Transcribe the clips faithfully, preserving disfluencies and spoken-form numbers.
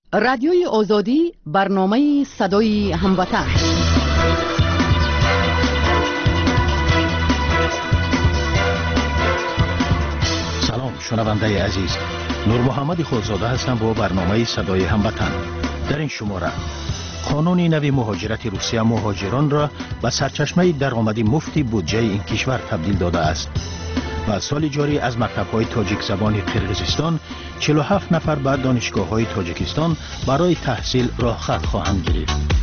رادیوی آزادی برنامه صدای هموطن. سلام شنونده عزیز، نور محمد خودزاده هستم با برنامه صدای هموطن. در این شماره قانون نوی مهاجرت روسیه مهاجران را به سرچشمه درآمدی مفتی بودجه این کشور تبدیل داده است. و سال جاری از مکتب‌های تاجیک زبان قرقیزستان چهل و هفت نفر به دانشگاه‌های تاجیکستان برای تحصیل راه خط خواهند گرفت.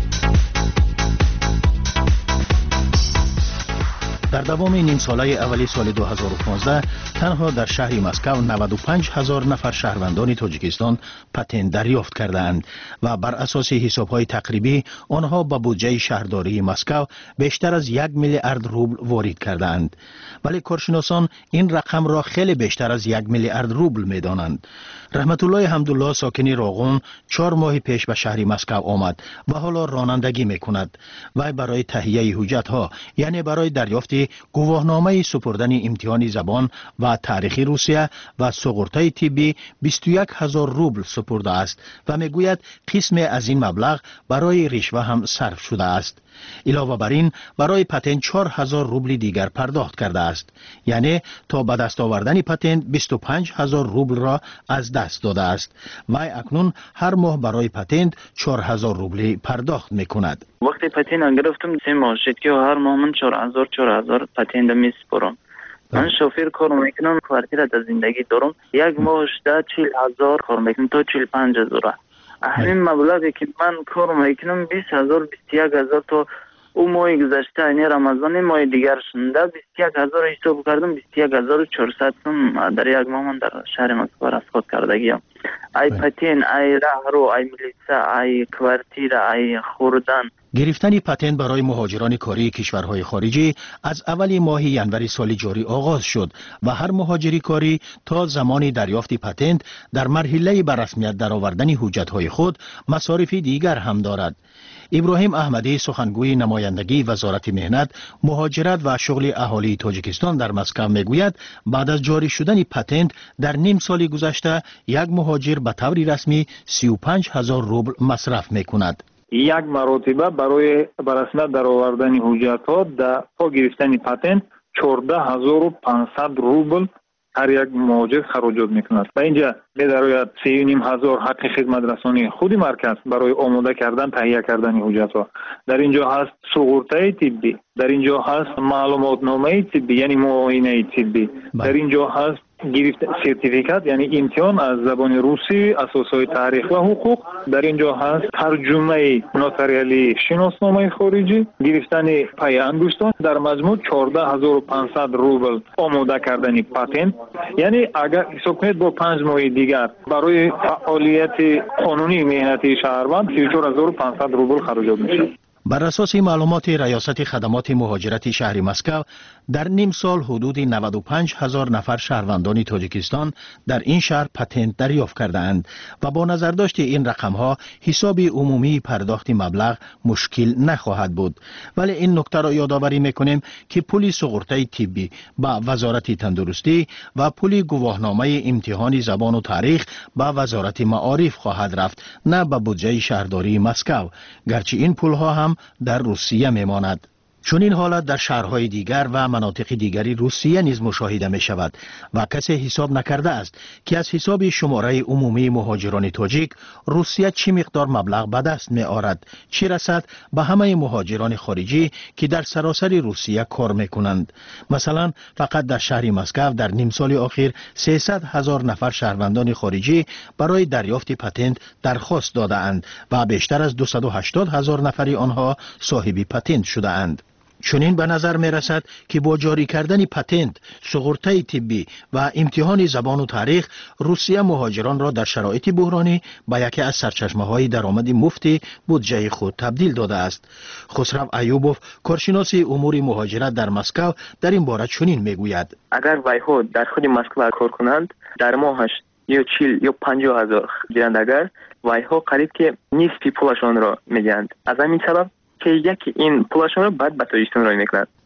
در دوام نیم ساله اولی سال دو هزار و پانزده تنها در شهر مسکو نود و پنج هزار نفر شهروندان تاجیکستان پتنت دریافت کردند و بر اساس حساب‌های تقریبی آنها به بودجه شهرداری مسکو بیشتر از یک میلیارد روبل وارد کردند. ولی کارشناسان این رقم را خیلی بیشتر از یک میلیارد روبل می‌دانند. رحمت الله حمدالله ساکن راغون چهار ماه پیش به شهر مسکو آمد و حالا رانندگی می‌کند. و برای تهیه حجت‌ها یعنی برای دریافت گواهنامه سپردن امتحان زبان و تاریخ روسیه و سقورته طبی بیست و یک هزار روبل سپرده است و میگوید قسم از این مبلغ برای رشوه هم صرف شده است. علاوه بر این برای پتنت چهار هزار روبل دیگر پرداخت کرده است. یعنی تا به دست آوردن پتنت بیست و پنج هزار روبل را از دست داده است و اکنون هر ماه برای پتنت چهار هزار روبل پرداخت میکند. وقتی پتنت گرفتم سه ماه شد که هر ماه من چهار هزار چهار هزار پتنت میسپرم. من شوفر کار میکنم، کوارتیر در زندگی دارم، یک ماه شده چهل هزار کار میکنم تا چهل و پنج هزار. همین مبلغی که من کار میکنم بیست هزار بیست و یک هزار تا او ماه گذشته این رمضان ماه دیگر شنده بیست و یک هزار حساب کردم، بیست و یک هزار و چهارصد در یک ماه من در شهر مسکو رصد کردگیم. ای پتن، ای راهرو، ای ملیسا، ای کوارتیر، ای خوردن. گرفتن پتنت برای مهاجران کاری کشورهای خارجی از اول ماه ینوری سال جاری آغاز شد و هر مهاجری کاری تا زمان دریافت پتنت در مرحله به رسمیت درآوردن حجت‌های خود مصارف دیگر هم دارد. ابراهیم احمدی سخنگوی نمایندگی وزارت مهنت، مهاجرت و شغل اهالی تاجیکستان در مسکو میگوید بعد از جاری شدن پتنت در نیم سال گذشته یک مهاجر به طور رسمی سی و پنج هزار روبل مصرف میکند. یک مرتبه برای برسمیت درآوردن حجت‌ها در پا گرفتن پتنت چهارده هزار و پانصد روبل هر یک مهاجر خراجات میکند. و اینجا به درایت سه و نیم هزار حق خدمت رسانی خود مرکز برای آماده کردن تهیه کردن حجت‌ها. در اینجا هست سقورته طبی، در اینجا هست معلومات نامه طبی یعنی معاینه طبی، در اینجا هست گرفت سرتیفیکات یعنی امتحان از زبان روسی، اساسهای تاریخ و حقوق، در اینجا هست ترجمه نوتاریالی شناسنامه خارجی، گرفتن پای انگشتان. در مجموع چهارده هزار و پانصد روبل آماده کردن پتنت. یعنی اگر حساب کنید با پنج ماه دیگر برای فعالیت قانونی مهنتی شهروند سی و چهار هزار و پانصد روبل خراجات میشه. بر اساس معلومات ریاست خدمات مهاجرت شهر مسکو در نیم سال حدود نود و پنج هزار نفر شهروندان تاجیکستان در این شهر پتنت دریافت کرده اند و با نظر داشت این رقم ها حساب عمومی پرداخت مبلغ مشکل نخواهد بود. ولی این نکته را یادآوری میکنیم که پول سقورته طبی با وزارت تندرستی و پول گواهنامه امتحان زبان و تاریخ با وزارت معارف خواهد رفت، نه به بودجه شهرداری مسکو، گرچه این پول ها هم در روسیه میماند. چون این حالت در شهرهای دیگر و مناطق دیگری روسیه نیز مشاهده می شود و کسی حساب نکرده است که از حساب شماره عمومی مهاجران تاجیک روسیه چه مقدار مبلغ به دست می آورد، چه رسد به همه مهاجران خارجی که در سراسر روسیه کار می کنند. مثلا فقط در شهر مسکو در نیم سال اخیر سیصد هزار نفر شهروندان خارجی برای دریافت پتنت درخواست داده اند و بیشتر از دویست و هشتاد هزار نفری آنها صاحب پتنت شده اند. چنین به نظر می رسد که با جاری کردن پتنت، سقورته طبی و امتحان زبان و تاریخ روسیه مهاجران را در شرایط بحرانی به یکی از سرچشمه های درآمد مفتی بودجه خود تبدیل داده است. خسرو ایوبوف کارشناس امور مهاجرت در مسکو در این باره چنین می گوید: اگر ویها در خود مسکو کار کنند در ماهش یا چهل یا پنجاه هزار گیرند، اگر ویها قریب که نصف پولشان را میگیرند. از همین سبب که یکی این پولشان را بعد به تاجیکستان راه میکنند.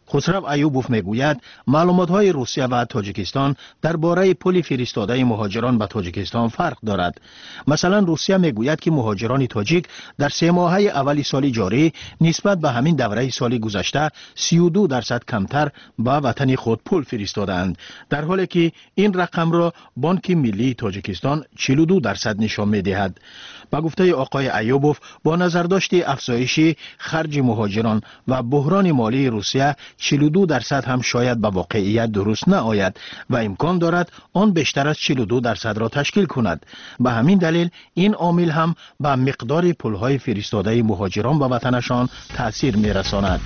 خسرو ایوبوف میگوید معلومات‌های روسیه و تاجیکستان درباره پل فرستاده مهاجران به تاجیکستان فرق دارد. مثلا روسیه میگوید که مهاجران تاجیک در سه ماهه اول سال جاری نسبت به همین دوره سال گذشته سی و دو درصد کمتر به وطن خود پول فرستادند، در حالی که این رقم را بانک ملی تاجیکستان چهل و دو درصد نشان می‌دهد. با گفته آقای ایوبوف با نظرداشت افزایش خرج مهاجران و بحران مالی روسیه چهل و دو درصد هم شاید به واقعیت درست نآید و امکان دارد آن بیشتر از چهل و دو درصد را تشکیل کند. به همین دلیل این عامل هم به مقدار پولهای فرستاده مهاجران به وطنشان تأثیر می‌رساند.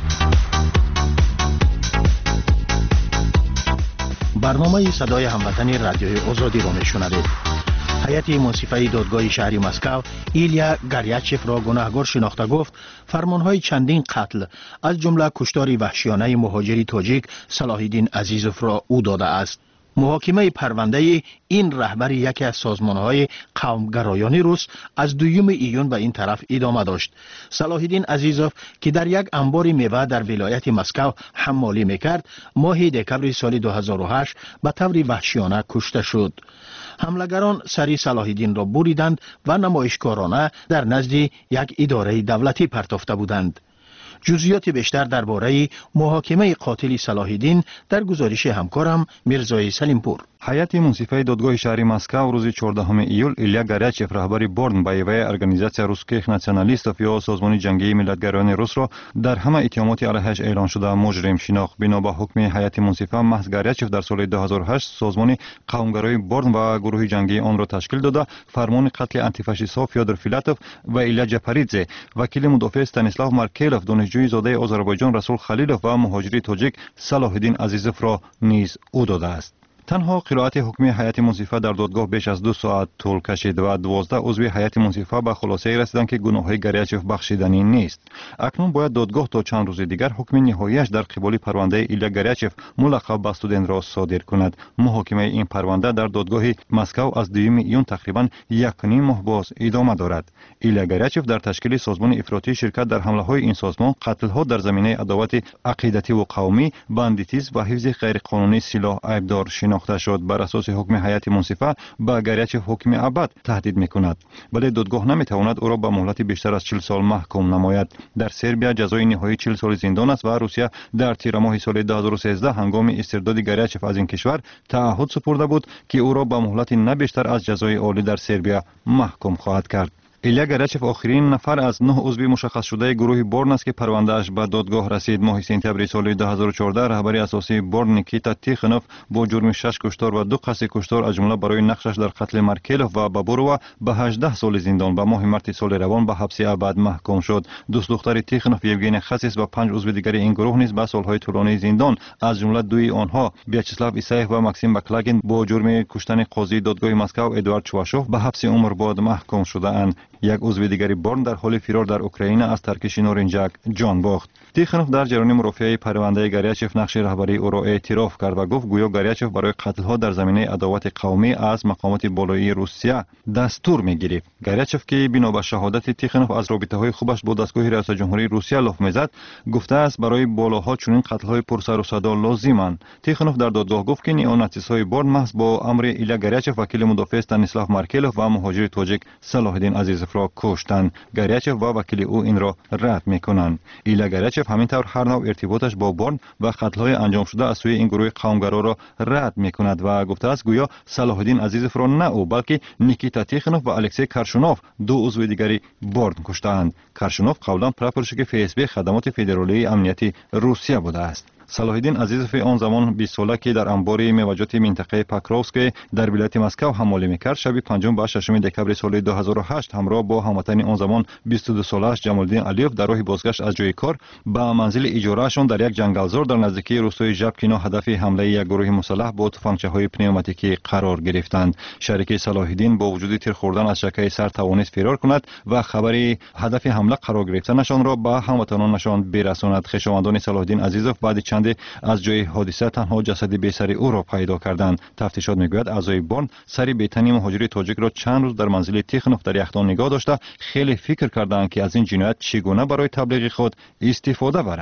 برنامه صدای هموطنی رادیوی آزادی را میشنوید. هیئت منصفه دادگاه شهری مسکو ایلیا گریاچف را گناهکار شناخته گفت فرمانهای چندین قتل از جمله کشتار وحشیانه مهاجری تاجیک صلاح الدین عزیزوف را او داده است. محاکمه پرونده این رهبر یکی از سازمانهای قومگرایانه روس از دوم ایون به این طرف ادامه داشت. صلاح الدین عزیزوف که در یک انبار میوه در ولایت مسکو حمالی میکرد، ماه دکمبر سال دو هزار و هشت به طور وحشیانه کشته شد. حملگران سری صلاح الدین را بریدند و نمایشکارانه در نزد یک اداره دولتی پرتافته بودند. جزئیات بیشتر درباره محاکمه قاتل صلاح الدین در گزارش همکارم میرزای سلیمپور. هیئت منصفه دادگاه شهری مسکو روز چهاردهم ایول ایلیا گریاچف رهبر بورن بایوی ارگانیزاسیا روسکیخ ناسیونالیستов یا سازمان جنگی ملتگرایان روس را در همه اتهامات علیهش اعلان شده مجرم شناخت. بنا به حکم هیئت منصفه محض گریاچف در سال دو هزار و هشت سازمان قومگرای بورن و گروه جنگی آن را تشکیل داده فرمان قتل آنتیفاشیست فیودور فیلاتوف و ایلیا جپاریدزه، وکیل مدافع استانیسلاو مارکلوف، دانشجوی زاده آذربایجان رسول خلیلوف و مهاجری تاجیک صلاح الدین عزیزوف را نیز او داده است. تنها قرائت حکم هیئت منصفه در دادگاه بیش از دو ساعت طول کشید و دوازده عضو هیئت منصفه به خلاصه رسیدند که گناههای گریاچف بخشیدنی نیست. اکنون باید دادگاه تا چند روز دیگر حکم نهاییش در قبال پرونده ایلیا گریاچف ملقب به استودنت را صادر کند. محاکمه این پرونده در دادگاه مسکو از دوم ایون تقریبا یک و نیم ماه باز ادامه دارد. ایلیا گریاچف در تشکیل سازمان افراطی شرکت در حمله‌های این سازمان، قتل‌ها در زمینه عداوت عقیدتی و قومی، باندیتیسم و حفظ غیرقانونی سلاح عیبدار شناخته شد. بر اساس حکم هیئت منصفه به گریاچف حکم ابد تهدید می‌کند، ولی دادگاه نمی‌تواند او را به مهلت بیشتر از چهل سال محکوم نماید. در سربیا جزای نهایی چهل سال زندان است و روسیه در تیر ماه سال دو هزار و سیزده هنگام استرداد گریاچف از این کشور تعهد سپرده بود که او را به مهلت نه بیشتر از جزای عالی در سربیا محکوم خواهد کرد. ایلیا گریاچف آخرین نفر از نه عضو مشخص شده گروه بورن است که پروندهش به دادگاه رسید. ماه سپتامبر سال دو هزار و چهارده رهبر اساسی بورن نیکیتا تیخنوف با جرم شش کشتار و دو قصد کشتار از جمله برای نقشش در قتل مارکلوف و بابوروا به هجده سال زندان و ماه مارس سال روان به حبس ابد محکوم شد. دوست دختر تیخنوف یوگنی خسیس و پنج عضو دیگر این گروه نیز به سالهای طولانی زندان از جمله دوی آنها ویاچسلاو ایسایف و ماکسیم بکلاگین با جرم کشتن قاضی دادگاه مسکو ادوارد چواشوف به حبس عمر بعد محکوم شده اند. یک عضو دیگری بورن در حال فرار در اوکراین از ترکش نورنجک جان باخت. تیخنوف در جریان مرافعه پرونده گریاچف نقش رهبری او را اعتراف کرد و گفت گویا گریاچف برای قتل‌ها در زمینه عداوت قومی از مقامات بالایی روسیه دستور می‌گرفت. گریاچف که بنا به شهادت تیخنوف از رابطه‌های خوبش با دستگاه ریاست جمهوری روسیه لاف می‌زد، گفته است برای بالاها چنین قتل‌های پرسر و صدا لازمند. تیخنوف در دادگاه گفت که نیوناتس‌های بورن محض با امر ایلیا گریاچف وکیل مدافع استانیسلاو مارکلوف و مهاجر تاجیک صلاح الدین عزیزوف را کشتند. گریاچف و وکیل او این را رد می‌کنند. ایلیا گریاچف همینطور هر نوع ارتباطش با بورن و قتل‌های انجام شده از سوی این گروه قومگرا را رد می‌کند و گفته است گویا صلاح الدین عزیزوف را نه او بلکه نیکیتا تیخنوف و الکسی کرشنوف دو عضو دیگری بورن کشتند. کرشنوف قبلا پرپرشک اف اس بی خدمات فدرالی امنیتی روسیه بوده است. صلاح الدین عزیزوف آن زمان بیست ساله که در انبار میوه‌جات منطقه پاکروفسک در ولایت مسکو حمالی میکرد، شب پنجم و ششم دکمبر سال دو هزار و هشت همراه با هموطن آن زمان بیست و دو سالش جمالدین علیوف در راه بازگشت از جای کار به منزل اجارهشان در یک جنگلزار در نزدیکی روستای ژبکینا هدف حمله یک گروه مسلح با تفنگچه‌های پنوماتیکی قرار گرفتند. شریک صلاح الدین با وجود تیر خوردن از شکای سر توانست فرار کند و خبری هدف حمله قرار گرفتنشان را به هموطنانشان برساند. خویشاوندان صلاح الدین عزیزوف بعد چند از جای حادثه تنها جسد بی‌سر او را پیدا کردند. تفتیشات میگوید اعضای بورن سری بی‌تنی مهاجری تاجیک را چند روز در منزل تیخنوف در یخدان نگاه داشته خیلی فکر کردند که از این جنایت چگونه برای تبلیغ خود استفاده برند.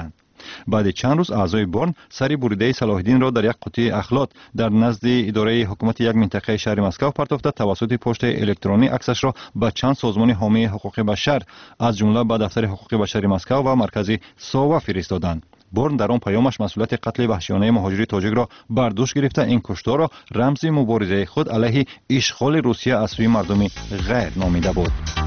بعد چند روز اعضای برن سری بریده صلاح الدین را در یک قوطی اخلات در نزد اداره حکومت یک منطقه شهر مسکو پرتافته توسط پست الکترونی عکسش را به چند سازمان حامی حقوق بشر از جمله به دفتر حقوق بشر مسکو و مرکز ساوا فرستادند. برن در آن پیامش مسئولیت قتل وحشیانه مهاجر تاجیک را بر دوش گرفته این کشتار را رمز مبارزه خود علیه اشغال روسیه از سوی مردم غیر نامیده بود.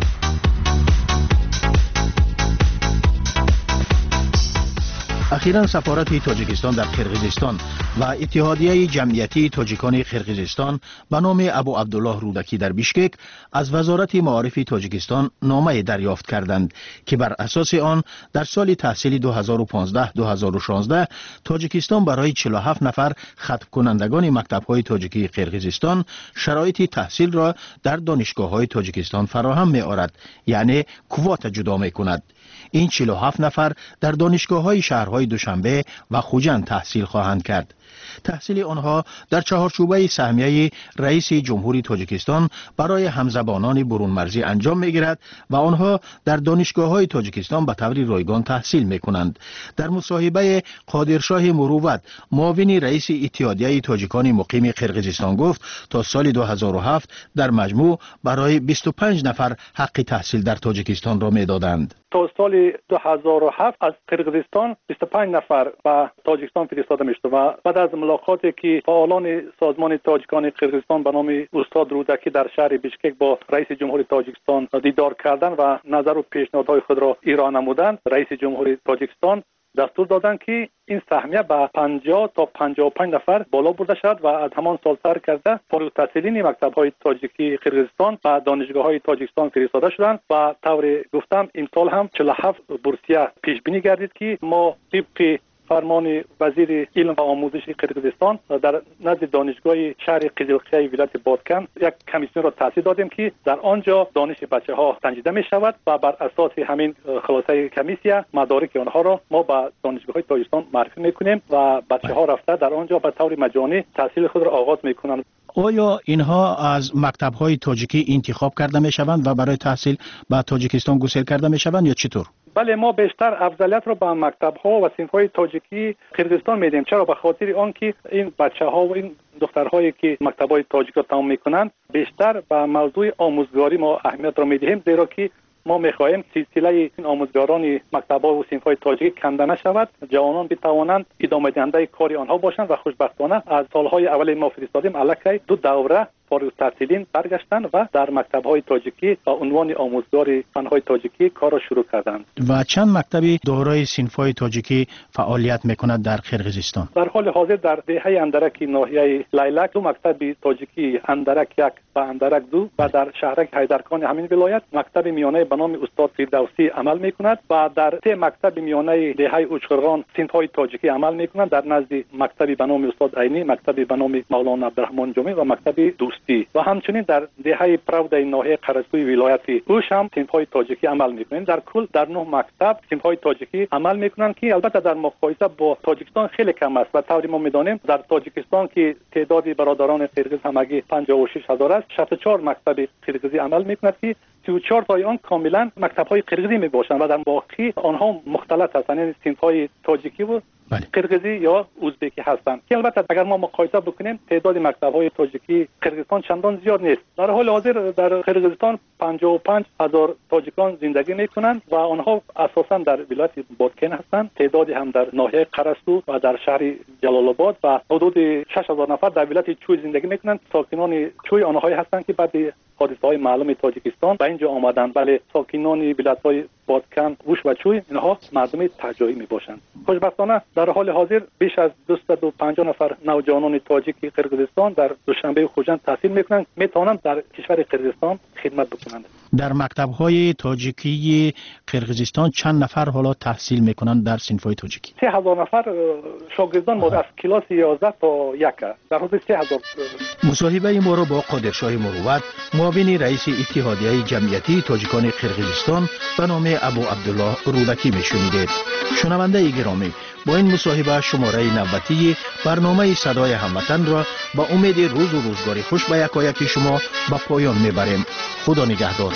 اخیراً سفارت تاجیکستان در قرقیزستان و اتحادیه جمعیتی تاجیکان قرقیزستان به نام ابو عبدالله رودکی در بیشکک از وزارت معارف تاجیکستان نامه دریافت کردند که بر اساس آن در سال تحصیلی دو هزار و پانزده دو هزار و شانزده تاجیکستان برای چهل و هفت نفر ختم کنندگان مکتب‌های تاجیکی قرقیزستان شرایط تحصیل را در دانشگاه‌های تاجیکستان فراهم می‌آورد، یعنی کوات جدا می‌کند. این چهل و هفت نفر در دانشگاه‌های شهرهای دوشنبه و خوجند تحصیل خواهند کرد. تحصیل آنها در چهارچوبه سهمیه رئیس جمهوری تاجیکستان برای همزبانان برون مرزی انجام می‌گیرد و آنها در دانشگاه‌های تاجیکستان به طور رایگان تحصیل می‌کنند. در مصاحبه قادرشاه مروت معاون رئیس اتحادیه تاجیکان مقیم قرقیزستان گفت تا سال دو هزار و هفت در مجموع برای بیست و پنج نفر حق تحصیل در تاجیکستان را می‌دادند. تا سال دو هزار و هفت از قرقیزستان بیست و پنج نفر به تاجیکستان فرستاده می‌شد و بعد از ملاقاتی که فعالان سازمان تاجیکان قرقیزستان به نام استاد رودکی در شهر بیشکک با رئیس جمهوری تاجیکستان دیدار کردند و نظر و پیشنهادهای خود را ایران نمودند، رئیس جمهوری تاجیکستان دستور دادند که این سهمیه به پنجاه تا پنجاه و پنج نفر بالا برده شد و از همان سال سر کرده فارغ التحصیلین مکتب‌های تاجیکی قرقیزستان و دانشگاه‌های تاجیکستان فرستاده شدند و طور گفتم امسال هم چهل و هفت بورسیه پیش بینی گردید که ما طبق فرمان وزیر علم و آموزش قرقیزستان در نزد دانشگاه شهر قزلقیه ولایت بادکن یک کمیسیون را تأسیس دادیم که در آنجا دانش بچه‌ها سنجیده می شود و بر اساس همین خلاصه کمیسیون مدارک آنها را ما به دانشگاه‌های تاجیکستان معرفی می‌کنیم و بچه‌ها رفته در آنجا به طور مجانی تحصیل خود را آغاز می‌کنند. آیا اینها از مکتب‌های تاجیکی انتخاب کرده می‌شوند و برای تحصیل به تاجیکستان گسیل کرده می‌شوند یا چطور؟ بله، ما بیشتر افضلیت را به مکتب‌ها و صنف‌های تاجیکی قرقیزستان میدیم. چرا؟ به خاطر آنکه این بچه‌ها و این دخترهایی که مکتب‌های تاجیک را تمام می‌کنند بیشتر به موضوع آموزگاری ما اهمیت را می‌دهیم، زیرا که ما می‌خواهیم سلسله این آموزگاران مکتب‌ها و صنف‌های تاجیکی کنده نشود، جوانان بتوانند ادامه دهنده کار آنها باشند و خوشبختانه از سال‌های اول ما فرستادیم الکی دو دوره فارغ التحصیلین برگشتند و در مکتب‌های تاجیکی با عنوان آموزگار فن‌های تاجیکی کار را شروع کردند. و چند مکتبی دارای صنف‌های تاجیکی فعالیت می‌کند در قرقیزستان؟ در حال حاضر در دهه اندرک ناحیه لیلک دو مکتب تاجیکی، اندرک یک و اندرک دو و در شهرک حیدرخان همین ولایت مکتب میانه به نام استاد فردوسی عمل می‌کند و در سه مکتب میانه دهه اوچخران صنف‌های تاجیکی عمل می‌کنند در نزد مکتبی به نام استاد عینی، مکتبی به نام مولانا عبدالرحمن جامی و مکتب دوستی و همچنین در دهه پراودای ناحیه قرضگوی ولایت اوش هم صنف‌های تاجیکی عمل می‌کنند. در کل در نه مکتب صنف‌های تاجیکی عمل می‌کنند که البته در مقایسه با تاجیکستان خیلی کم است و طوری ما می‌دانیم در تاجیکستان که تعداد برادران قرقیز همگی پنجاه و شش هزار است، شصت و چهار مکتب قرقیزی عمل می‌کند که سی و چهار تای آن کاملا مکتب‌های قرقیزی میباشند و در باقی آنها مختلط هستند، یعنی صنف‌های تاجیکی و قرقیزی یا ازبکی هستند که البته اگر ما مقایسه بکنیم تعداد مکتب‌های تاجیکی قرقیزستان چندان زیاد نیست. در حال حاضر در قرقیزستان پنجاه و پنج هزار تاجیکان زندگی میکنند و آنها اساساً در ولایت بادکن هستند، تعدادی هم در ناحیه قرستو و در شهر جلال آباد و حدود شش هزار نفر در ولایت چوی زندگی میکنند. ساکنان چوی آنهایی هستند که بعد حادثه‌های معلوم تاجیکستان به اینجا آمدند. بله، ساکنان ولایت‌های بادکن، ووش و چوی اینها مردم تهجایی میباشند. خوشبختانه در حال حاضر بیش از دویست و پنجاه نفر نوجوانان تاجیک قرقیزستان در دوشنبه خوجند تحصیل میکنند، میتوانند در کشور قرقیزستان خدمت بکنند. در مکتب‌های تاجیکی قرقیزستان چند نفر حالا تحصیل میکنند در صنف‌های تاجیکی؟ سه هزار نفر شاگردان ما از کلاس یازده تا یک در حدود سه هزار. مصاحبه ما را با قادرشاه مروت معاون رئیس اتحادیه جمعیتی تاجیکان قرقیزستان به نام ابو عبدالله رودکی میشنیدید. شنونده گرامی، با این مصاحبه شماره نوبتی برنامه صدای هموطن را با امید روز و روزگاری خوش به یکایک شما به پایان میبریم. خدا نگهدار.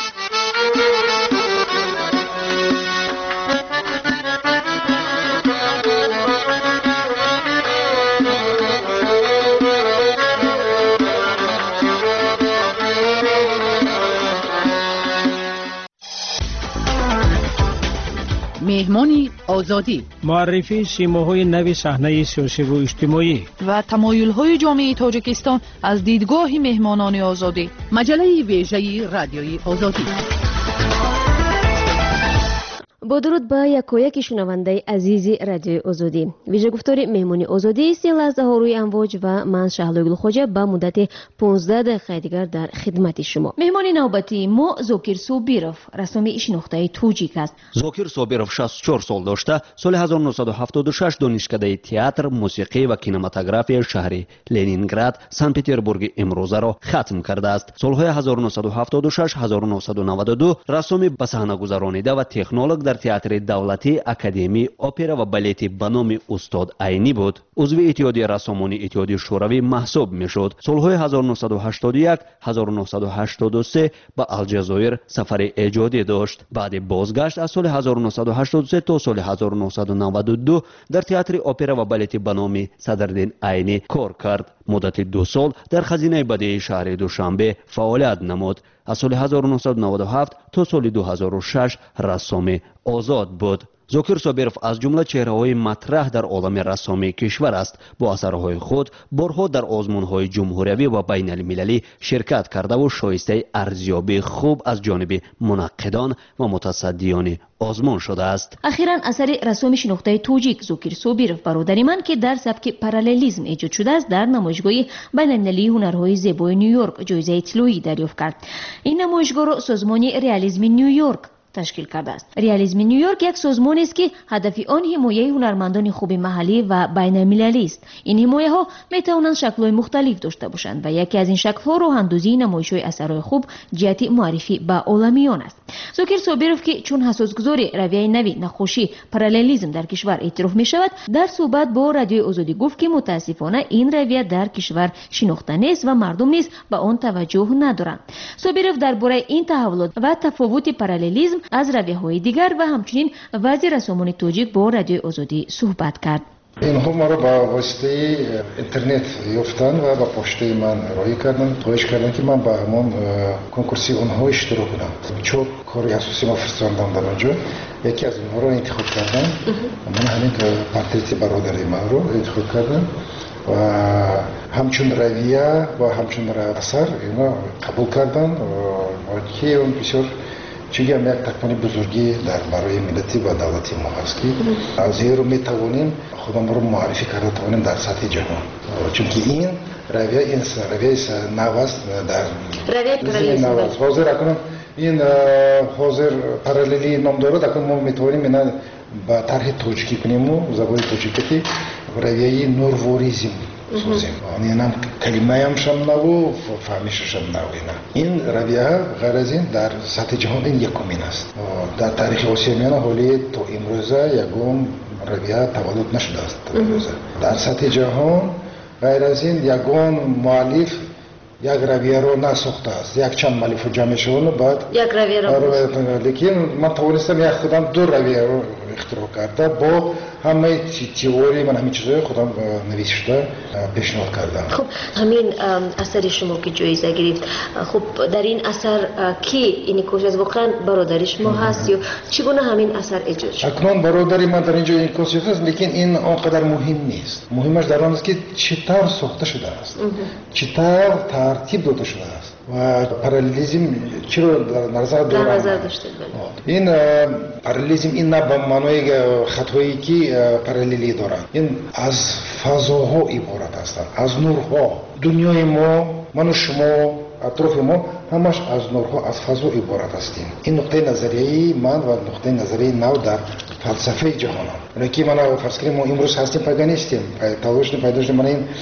مهمان آزادی، معرفی سیماهای نو صحنه سیاسی و اجتماعی و تمایل‌های جامعه تاجیکستان از دیدگاه مهمانان آزادی. مجله ویژه رادیوی آزادی. با درود به یکایک شنونده عزیز رادیو آزادی. ویژه گفتار مهمانی آزادی است این لحظه ها روی امواج و من شهلوگل خوجه به مدت پانزده دقیقه دیگر در خدمت شما. مهمان نوبتی ما زوکیر سوبیروف رسمی شناخته توجیک است. زوکیر سوبیروف شصت و چهار سال داشته. سال هزار و نهصد و هفتاد و شش دانشکده تئاتر، موسیقی و کینماتوگرافی شهر لنینگراد، سن پترزبورگ امروزه را ختم کرده است. سالهای هزار و نهصد و هفتاد و شش هزار و نهصد و نود و دو رسمی به صحنه گذرانیده و تکنولوژ در تئاتر دولتی، اکادمی اپرا و بالت به نام استاد عینی بود. عضو اتحادیه رسامان اتحادیه شوروی محسوب میشد. سالهای هزار و نهصد و هشتاد و یک هزار و نهصد و هشتاد و سه به الجزایر سفر ایجادی داشت. بعد بازگشت از سال هزار و نهصد و هشتاد و سه تا سال هزار و نهصد و نود و دو در تئاتر اپرا و بالت به نام صدرالدین عینی کار کرد. مدت دو سال در خزینه بدیعی شهر دوشنبه فعالیت نمود. از سال هزار و نهصد و نود و هفت تا سال دو هزار و شش رسام آزاد بود. زوکیر سوبیروف از جمله چهره‌های مطرح در عالم رسامی کشور است. با اثرهای خود بارها در آزمون‌های جمهوری و بین المللی شرکت کرده و شایسته ارزیابی خوب از جانب منقدان و متصدیان آزمون شده است. اخیراً اثر رسام شناخته توجیک زوکیر سوبیروف برادر من که در سبک پارالیلیسم ایجاد شده است در نمایشگاه بین المللی هنرهای زیبای نیویورک جایزه طلایی دریافت کرد. این نمایشگاه را سازمان رئالیسم نیویورک تشکیل کرده است. رئالیسم نیویورک یک سازمان است که هدف آن حمایت هنرمندان خوب محلی و بین المللی است. این حمایت ها می توانند شکل‌های مختلف داشته باشند و یکی از این شکل‌ها راه‌اندازی نمایش‌های اثرهای خوب جهت معرفی به عالمیان است. زوکیر سوبیروف که چون اساسگذار رویه نوی نقاشی پارالیلیسم در کشور اعتراف می شود، در صحبت با رادیو آزادی گفت که متاسفانه این رویه در کشور شناخته نیست و مردم نیز به آن توجه ندارند. سوبیروف درباره این تحولات و تفاوت پارالیلیسم از رویه‌های دیگر و همچنین وضع رسامان توجیک با رادیو آزادی صحبت کرد. اینها ما را با واسطه اینترنت یافتن و با پشته من راهی کردن، خواهش کردن که من با همون کنکورسی اونها اشتراک کنم. چون کاری اساسی ما فرستادم در اونجا، یکی از اونها را انتخاب کردم. من همین پورتریت برادر من رو انتخاب کردم و همچون رویه و همچون اثر اینا قبول کردن و که اون بسیار چیزی هم یک تکمانی بزرگی در برای ملتی و دولتی ما هست که از این رو می توانیم خودم رو معرفی کرده توانیم در سطح جهان، چون که این رویه این رویه نو است در رویه نو است. حاضر اکنون این حاضر پارالیلی نام دارد، اکنون ما می توانیم اینا با طرح توجیکی کنیم و زبان توجیکی رویه نورواریزم سازیم. این هم کلمه هم شم نو فهمیش شم نو اینا. این رویه ها غیر از این در سطح جهان این یکمین است. در تاریخ آسیاییان حالی تا امروزه یکم رویه تولد نشده است. در سطح جهان غیر از این یکم مؤلف یک رویه رو نساخته است. یک چند مؤلف رو جمع شدن بعد یک رویه رو لیکن من توانستم یک خودم دو رویه رو اختراع کرده با همه تئوری من همین چیزای خودم نوشته پیشنهاد کردم. خب همین اثر شما که جایزه گرفت، خب در این اثر کی انعکاس از واقعا برادر شما هست یا چگونه همین اثر ایجاد شد؟ اکنون برادری من در اینجا انعکاس هست، لیکن این آنقدر مهم نیست. مهمش در آن است که چطور ساخته شده است، چطور ترتیب داده شده است و پارالیلیسم چرا در نظر داشته. این پارالیلیسم این نه به معنای خطایی که پارالیلی دارند، این از فضاها عبارت هستند، از نورها. دنیای ما، من و شما، اطراف ما همش از نورها، از فضا عبارت هستیم. این نقطه نظریه من و نقطه نظریه نو در فلسفه جهان است. که من فرض کنیم ما امروز هستیم پاگانیستیم، تلاش پیداش من این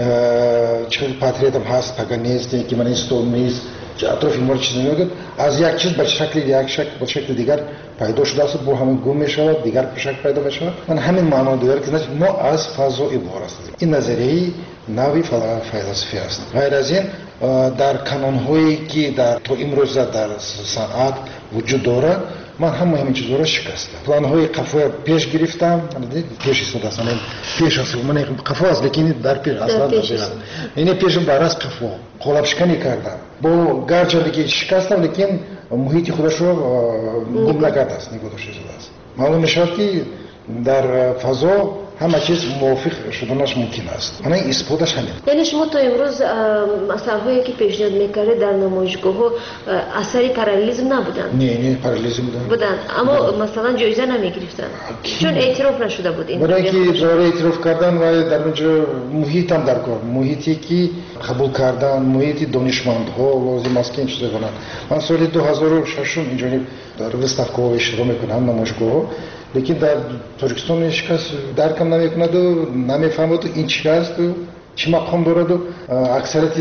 چه پاتریتم هست پاگانیستی که من این استونمیز اطراف ما چیزی نمیگه، از یک چیز به شکل یک شکل به شکل دیگر پیدا شده است، با همین گم میشود، دیگر به شکل پیدا میشود. من همین معنا داره که ما از فضا عبارت هستیم. این نظریه نوی فلسفی است. غیر از این در کانون‌هایی که در تو امروز در صنعت وجود دارد، من همه همین چیزها را شکستم. پلان‌های قفا پیش گرفتم، پیش استاد است، من پیش است، من قفا است، لیکن در پیش اصلا ندارم. این پیشم برای قفا قلاب شکنی کردم. با گرچه دیگه شکستم، لیکن محیط خودش رو گم نکرده است، نگذاشته است. معلوم میشود که در فضا همه چیز موافق شدنش ممکن است. من این اثباتش همین. یعنی شما تا امروز اثرهایی که پیشنهاد میکردید در نمایشگاه ها اثری پارالیزم نبودن؟ نه نه پارالیزم بودن. بودن اما مثلا جایزه نمیگرفتن چون اعتراف نشده بود. این برای اینکه برای اعتراف کردن و در اونجا محیط هم در کار، محیطی که قبول کردن، محیط دانشمندها لازم است که این چیزا کنند. من سال دو هزار و شش اینجا در وستافکو اشتراک میکنم نمایشگاه، لیکن در ترکستان هیچ کس درکم نمیکند و نمیفهمد این چی است و چی مقام دارد و اکثریت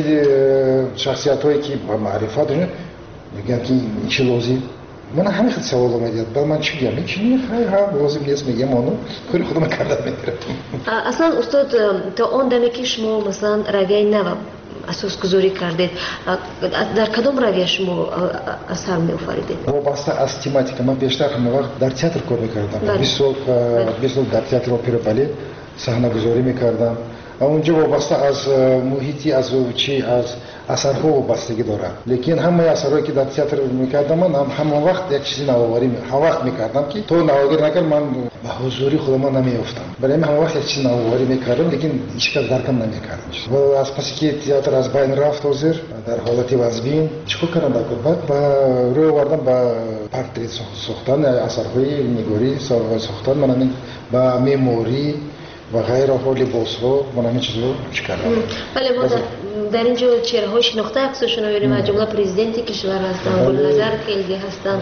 شخصیت هایی که با معرفت دارن میگن که این چی لازم. من همین خیلی سوال اومد بعد من چی میگم این چی نه ها لازم نیست میگم اونو کاری خودم کردم میگیرم. اصلا استاد تا اون دمی که شما مثلا رویه نو اساس گذاری کردید در کدام رویه شما اثر می آفریدید؟ وابسته از تماتیک من بیشتر همه وقت در تئاتر کار میکردم. بیست سال بیست سال در تئاتر اپرا بالت صحنه گذاری میکردم. اونجا وابسته از محیطی از چی از اثرها وابستگی دارد. لیکن همه اثرهایی که در تئاتر میکردم من هم وقت یک چیزی نوآوری هم وقت میکردم که تو نوآوری نکرد من به حضوری خودم نمیافتم. برای من هم وقت یک چیزی نوآوری میکردم لیکن هیچ کس درکم نمیکرد. و از پس که تئاتر از بین رفت حاضر در حالت وزبین چیکار کردم در بعد با روی آوردم با پورتریت ساختن اثرهای نگاری ساختن من با مموری و غیر حال لباس‌ها من همین چیزا چی کردم. ولی ما در اینجا چهره‌های شناخته عکسشون رو می‌بینیم از جمله پرزیدنت کشور هستن، گلنظر خلقی هستن،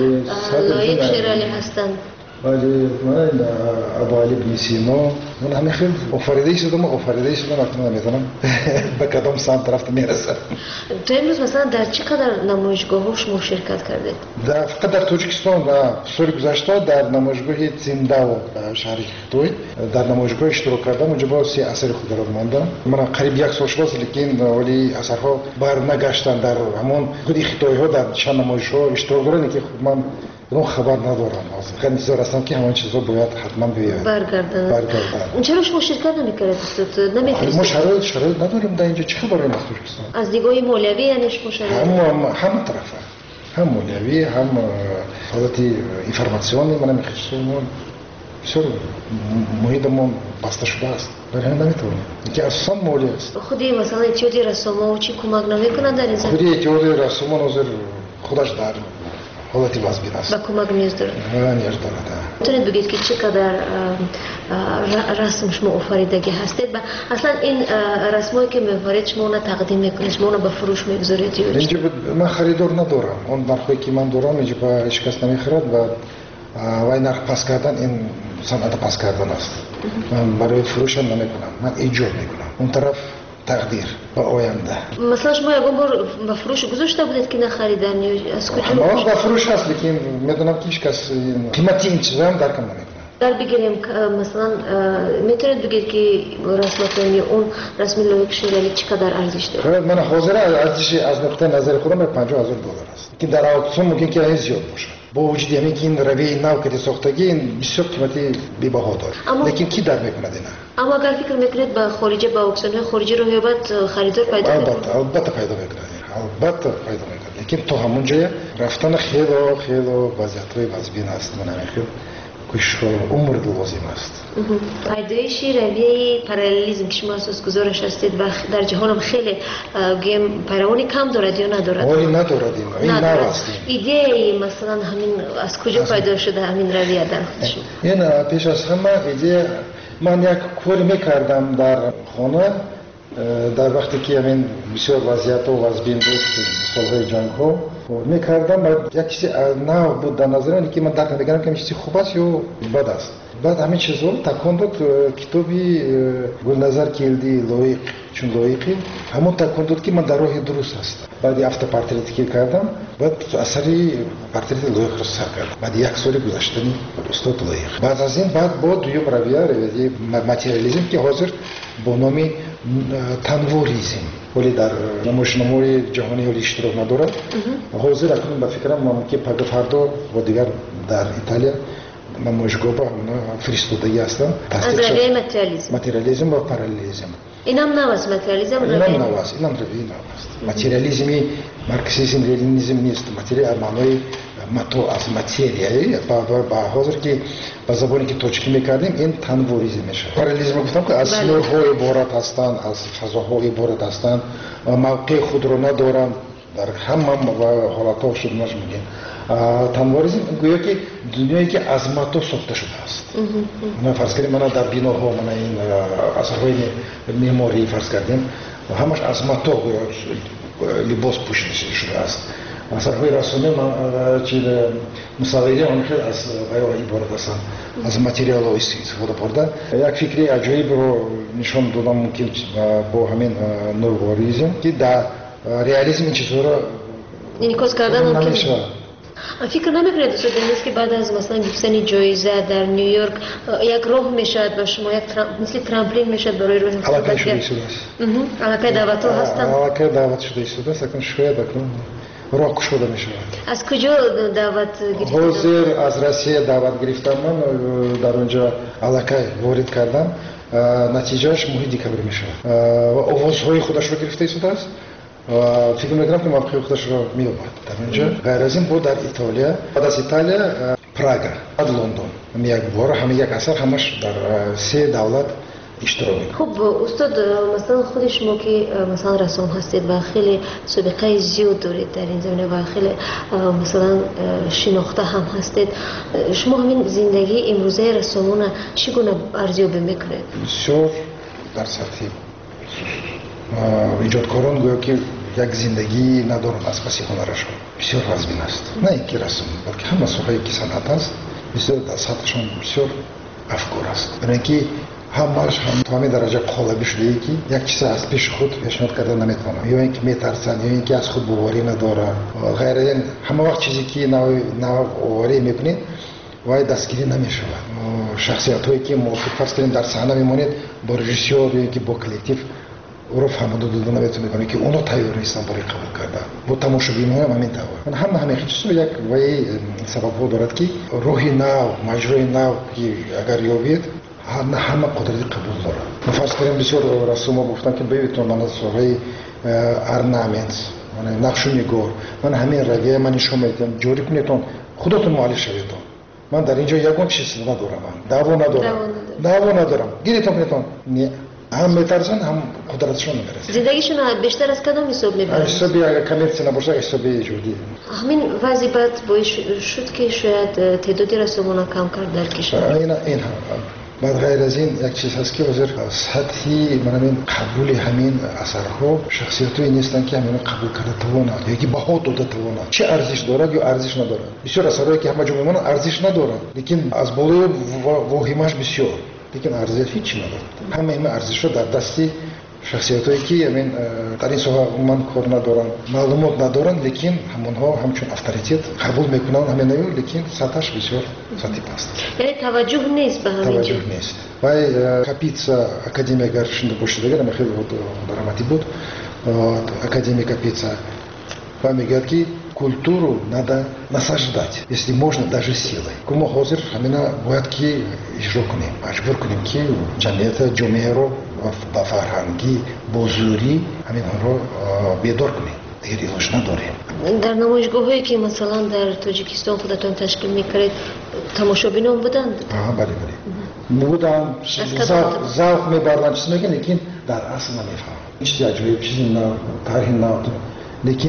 لایق شیرالی هستن. ولی من ابو علی بن سینا من همین خیلی آفریده شدم آفریده شدم اصلا نمی‌دونم به کدام سمت رفت میرسم. تو امروز مثلا در چقدر نمایشگاه‌ها شما شرکت کردید؟ در فقط در تاجیکستان و سال گذشته در نمایشگاه زنده و شهر خطوی در نمایشگاه اشتراک کردم. اونجا با سی اثر خود را ماندم. من قریب یک سال شد لیکن ولی اثرها بر نگشتن در همون خود خطوی ها در چند نمایش‌ها اشتراک دارن که من اون خبر ندارم. خیلی انتظار هستم که همون چیزا باید حتما بیاید. برگردن. برگردن. چرا شما شرکت نمی‌کردید استاد؟ نمی‌فرستید؟ ما شرایط شرایط نداریم در اینجا چه خبری است ترکستان؟ از دیدگاه مولوی یعنی شما شرایط؟ هم هم طرفه. هم مولوی هم حالت اینفورماسیونی من می‌خواستم بسیار محیطمون بسته شده است. برای همین نمیتونیم. اینکه اصلا مولی است. خودی مثلا اتیادی رسوما و چی کمک نمی‌کنن در این زمینه؟ خودی اتیادی رسوما نظر خودش در حالتی وزبین است. با کمک نیاز داره. نیاز داره. میتونید بگید که چقدر رسم شما آفریدگی هستید و اصلا این رسمایی که می‌آفرید شما اون تقدیم میکنید، شما اون به فروش میگذارید یا اینجا من خریدار ندارم. اون نرخی که من دارم اینجا با هیچ کس نمیخرد و وای نرخ پس کردن این صنعت پس کردن است. من برای فروش نمیکنم. من ایجاد میکنم. اون طرف تقدیر با آینده. مثلا شما یکم بار به فروش گذاشته بودید که نخریدن یا از کجا؟ ما به فروش هست لیکن میدونم که هیچ کس قیمتی این چیزا هم درک نمیکنه. در بگیریم مثلا میتونید بگید که رسمتانی اون رسم لایق شیرالی چقدر ارزش داره؟ من حاضر ارزش از نقطه نظر خودم به پنجاه هزار دلار است. که در اکسیون ممکن که این زیاد باشه. با وجود همین که این رویه نو که ساختگی این بسیار قیمتی بی‌بها داره. لیکن کی در میکنه اینا؟ اما اگر فکر میکنید به خارج با اکسیون خارجی رو یابد خریدار پیدا میکنه؟ البته البته پیدا میکنه. البته پیدا میکنه. لیکن تو همون جای رفتن خیلی خیلی وضعیت‌های وزبین است. من خیلی کش عمر لازم است. پیدایش رویه پارالیزم که شما اساس گذارش هستید و در جهان هم خیلی گیم پیروانی کم دارد یا ندارد؟ ولی ندارد این نو است. ایده مثلا همین از کجا پیدا شده همین رویه در خودشون؟ این پیش از همه ایده من یک کار میکردم در خانه در وقتی که همین بسیار وضعیت و وضبین بود سالهای جنگ ها میکردم و یک چیزی نو بود در نظرم که من درک نمیکردم که چیزی خوب است یا بد است. بعد همین چیزا تکان داد کتابی گلنظر کلدی لایق چون لایقی همون تکان داد که من در راه درست هستم. بعد هفته پورتریت که کردم بعد اثری پورتریت لایق رو سر کردم. بعد یک سال گذشتنی استاد لایق. بعد از این بعد با دوم رویه رویه ماتریالیسم که حاضر با نام تنوریزم ولی در نمایشنامه‌های جهانی ولی اشتراک ندارد. حاضر اکنون به فکرم من که پگاه فردا و دیگر در ایتالیا نمایشگاه با فرستادگی هستم. از رویه ماتریالیسم. ماتریالیسم و پارالیزم. اینم نو است ماتریالیسم. اینم نو است. اینم رویه نو است. ماتریالیسمی марксизм ленинизм нест материя манои мато аз материяи ба ҳозир ки ба забоне ки тоҷикӣ мекардем ин танворизм мешавад. Параллелизм гуфтам ки аз нурҳо иборат ҳастанд, аз фазоҳо иборат ҳастанд, мавқеи худро надоранд, дар ҳама ҳолатҳо шудмаш мегем. Танворизм гӯё ки дунёе ки аз мато сохта шудааст. Мана фарз кардем мана дар биноҳо мана ин асарҳои меъморӣ фарз кардем ҳамаш аз мато гӯё либос пӯшида шудааст. асарҳои расомӣ мусаввири он хел аз ғайра иборат ҳастанд, аз материалҳо истифода бурда. Як фикри аҷоибро нишон додам мумкин бо ҳамин нурворизм ки дар реализм ин чизҳоро инъикос кардан мумкин намешавад. фикр намекунед устоди нест ки баъд аз масалан гирифтани ҷоиза дар Нью-Йорк як роҳ мешавад ба шумо, як мисли трамплин мешавад барои роҳи аллакай шуда истодааст. аллакай даъватҳо ҳастанд. аллакай даъват шуда истодааст. акнун шояд акнун роҳ кушода мешавад. аз куҷо даъват гирифта? ҳозир аз Россия даъват гирифтам, ман дар онҷа аллакай ворид кардам, натиҷааш моҳи декабр мешавад. овозҳои худашро гирифта истодааст. фикр мекунам ки мавқеи худашро меёбад дар онҷа. ғайр аз ин бо дар Итолия, баъд аз Италия Прага, баъд Лондон, як бор ҳама як асар ҳамаш дар се давлат иштирок мекунад. хуб устод, масалан худи шумо ки масалан рассом ҳастед ва хеле собиқаи зиёд доред дар ин замина ва хеле масалан шинохта ҳам ҳастед, шумо ҳамин зиндагии имрӯзаи рассомона чӣ гуна арзёбӣ мекунед? бисёр дар сатҳи иҷодкорон гӯё ки як зиндагӣ надоранд аз паси ҳунарашон. бисёр вазмин аст. На ин ки рассом, балки ҳама соҳае ки санъат аст, бисёр дар сатҳашон бисёр афкор аст. барои ки ҳамаш ҳам то ҳамин дараҷа қолабӣ шудае ки як чиза аз пеши худ пешниҳод карда наметавонанд, ё ин ки метарсанд, ё ин ки аз худ боварӣ надоранд. ғайр аз ин ҳама вақт чизе ки навоварӣ мекунед вай дастгирӣ намешавад. шахсиятҳое ки мувофиқ фарз кардем дар саҳна мемонед бо режиссёр ё ин ки бо коллектив уро фаҳмода дода наметавонед, барои ки онҳо тайёр нестанд барои қабул кардан. бо тамошобинҳо ҳам ҳамин тавр. ҳама ҳамин чизҳо як ваи сабабҳо дорад ки роҳи нав, маҷрои нав ки агар ёбед на ҳама қудрати қабул дорад. фарз кардем бисёр рассомҳо гуфтанд ки бебитон ман аз соҳаи орнамент, нақшу нигор, ман ҳамин равия ман нишон медиҳам, ҷорӣ кунедтон, худотон муаллиф шаведтон. ман дар инҷо ягон чиз надорам, даъво надорам, даъво надорам. гиритон кунедтон, не ҳам метарсанд, ҳам қудраташон намерасад. зиндагишон бештар аз кадом ҳисоб мебаранд? ҳисоби агар коммерсия набошад, ҳисоби иҷодӣ. ҳамин вазъи баъд боис шуд ки шояд теъдоди рассомона камтар дар кишвар. ин баъд ғайр аз ин як чиз ҳаст ки ҳозир сатҳи манамин қабули ҳамин асарҳо шахсиятҳое нестанд ки ҳамино қабул карда тавонанд ё ки баҳо дода тавонанд. чӣ арзиш дорад ё арзиш надорад. бисёр асарҳое ки ҳама ҷо мемонанд арзиш надорад, лекин аз болои воҳимаш бисёр, лекин арзиш ҳеҷ чӣ надорад. ҳама ин арзишҳо дар дасти шахсиятҳое ки амин дар ин соҳа умуман кор надоранд, маълумот надоранд, лекин ҳамонҳо ҳамчун авторитет қабул мекунанд ҳаминаё, лекин сатҳаш бисёр сатҳи паст. яъне таваҷҷӯҳ нест ба ҳамин таваҷҷӯҳ нест. вай Капица академия агар шунда бошидагар ама хеле даромадӣ буд. Академия Капица ва мегӯяд ки культуру надо насаждать, если можно даже силой. мо ҳозир ҳамина бояд ки иҷро кунем, маҷбур кунем ки ҷамъията ҷомеаро ба фарҳангӣ бо зӯрӣ ҳаминҳоро бедор кунем. дигар илоҷ надорем. дар намоишгоҳҳое ки масалан дар тоҷикистон худатон ташкил мекардед тамошобинон буданд? бале бале буданд, завқ мебарданд, чиз мегӯянд, лекин дар асл намефаҳманд. чизи аҷоиб, чизи нав, тарҳи нав, лекин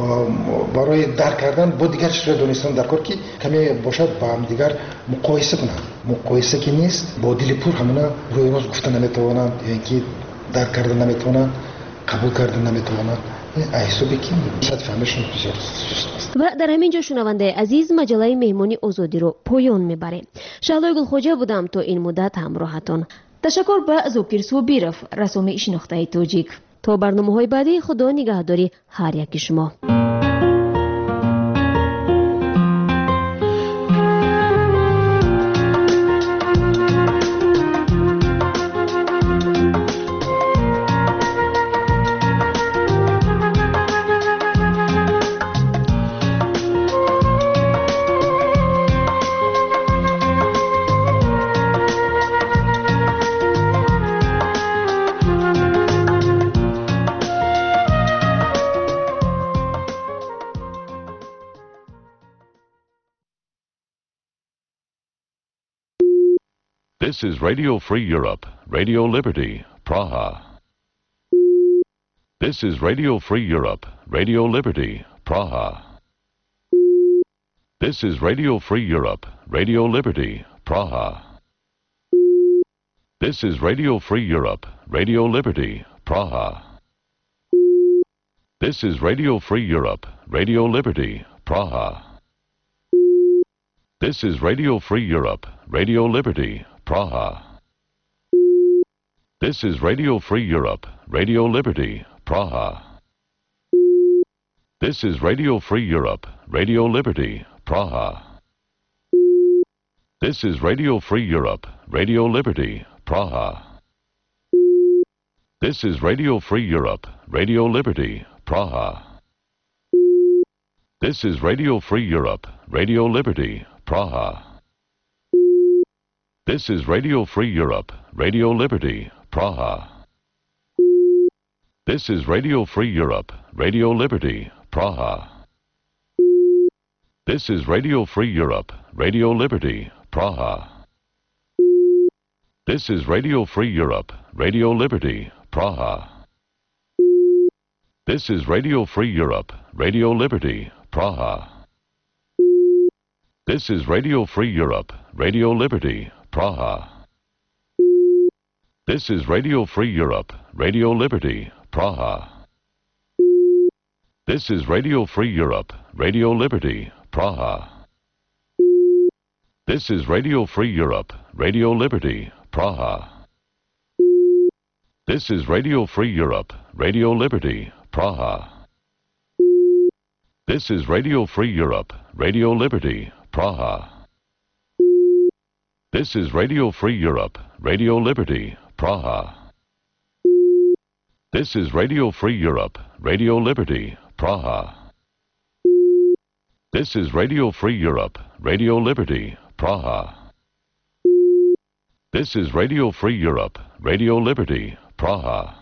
барои дарк кардан бо дигар чизҳои донистан даркор ки каме бошад ба ҳамдигар муқоиса кунанд. муқоиса ки нест, бо дили пур ҳамина рӯи рост гуфта наметавонанд, ё ин ки дарк карда наметавонанд, қабул карда наметавонанд. ҳисоби ки сатҳи фаҳмишон бисёр суст аст. ва дар ҳамин ҷо шунавандаи азиз маҷалаи меҳмони озодиро поён мебарем. шаҳлои гулхоҷа будам то ин муддат ҳамроҳатон. ташаккур ба Зокир Собиров, рассоми шинохтаи тоҷик. то барномаҳои баъдӣ худо нигаҳдори ҳар яки шумо. This is Radio Free Europe, Radio Liberty, Praha. This is Radio Free Europe, Radio Liberty, Praha. This is Radio Free Europe, Radio Liberty, Praha. This is Radio Free Europe, Radio Liberty, Praha. This is Radio Free Europe, Radio Liberty, Praha. This is Radio Free Europe, Radio Liberty, Praha. This is Radio Free Europe, Radio Liberty, Praha. This is Radio Free Europe, Radio Liberty, Praha. This is Radio Free Europe, Radio Liberty, Praha. This is Radio Free Europe, Radio Liberty, Praha. This is Radio Free Europe, Radio Liberty, Praha. This is Radio Free Europe, Radio Liberty, Praha. This is Radio Free Europe, Radio Liberty, Praha. This is Radio Free Europe, Radio Liberty, Praha. This is Radio Free Europe, Radio Liberty, Praha. This is Radio Free Europe, Radio Liberty, Praha. This is Radio Free Europe, Radio Liberty, Praha. This is Radio Free Europe, Radio Liberty, Praha. This is Radio Free Europe, Radio Liberty, Praha. This is Radio Free Europe, Radio Liberty, Praha. This is Radio Free Europe, Radio Liberty, Praha. This is Radio Free Europe, Radio Liberty, Praha. This is Radio Free Europe, Radio Liberty, Praha. This is Radio Free Europe, Radio Liberty, Praha. This is Radio Free Europe, Radio Liberty, Praha. This is Radio Free Europe, Radio Liberty, Praha.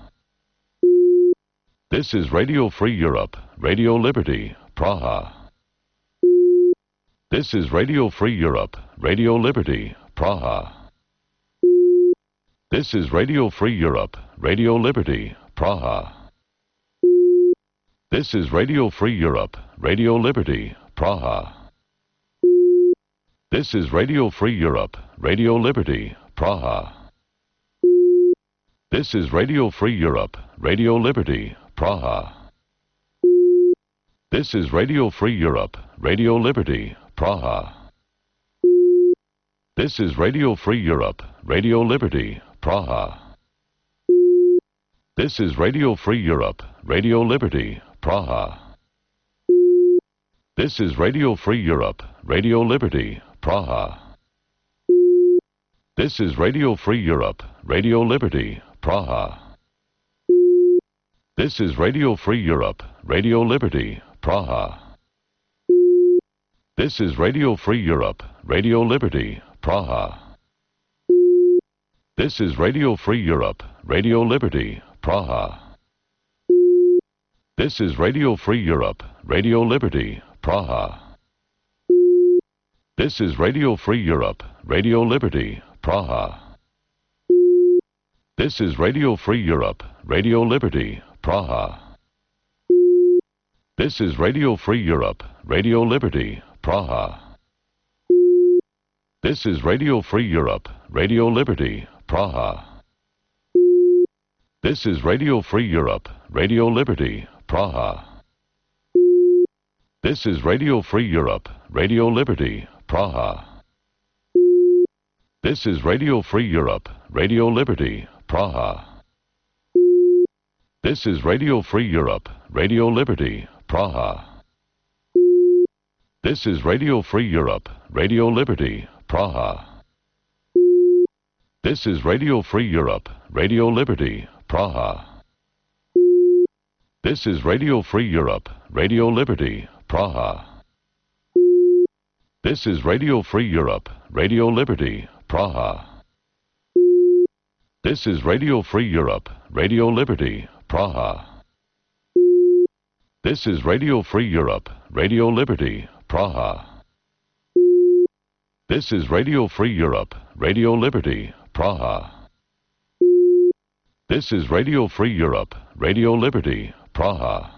This is Radio Free Europe, Radio Liberty, Praha. This is Radio Free Europe, Radio Liberty, Praha. This is Radio Free Europe, Radio Liberty, Praha. This is Radio Free Europe, Radio Liberty, Praha. This is Radio Free Europe, Radio Liberty, Praha. This is Radio Free Europe, Radio Liberty, Praha. This is Radio Free Europe, Radio Liberty, Praha. This is Radio Free Europe, Radio Liberty, Praha. This is Radio Free Europe, Radio Liberty, Praha. This is Radio Free Europe, Radio Liberty, Praha. This is Radio Free Europe, Radio Liberty, Praha. This is Radio Free Europe, Radio Liberty, Praha. This is Radio Free Europe, Radio Liberty, Praha. This is Radio Free Europe, Radio Liberty, Praha. This is Radio Free Europe, Radio Liberty, Praha. This is Radio Free Europe, Radio Liberty, Praha. This is Radio Free Europe, Radio Liberty, Praha. This is Radio Free Europe, Radio Liberty, Praha. This is Radio Free Europe, Radio Liberty, Praha. This is Radio Free Europe, Radio Liberty, Praha. This is Radio Free Europe, Radio Liberty, Praha. This is Radio Free Europe, Radio Liberty, Praha. This is Radio Free Europe, Radio Liberty, Praha. This is Radio Free Europe, Radio Liberty, Praha. This is Radio Free Europe, Radio Liberty, Praha. This is Radio Free Europe, Radio Liberty, Praha. This is Radio Free Europe, Radio Liberty, Praha. This is Radio Free Europe, Radio Liberty, Praha. This is Radio Free Europe, Radio Liberty, Praha. This is Radio Free Europe, Radio Liberty, Praha. This is Radio Free Europe, Radio Liberty, Praha.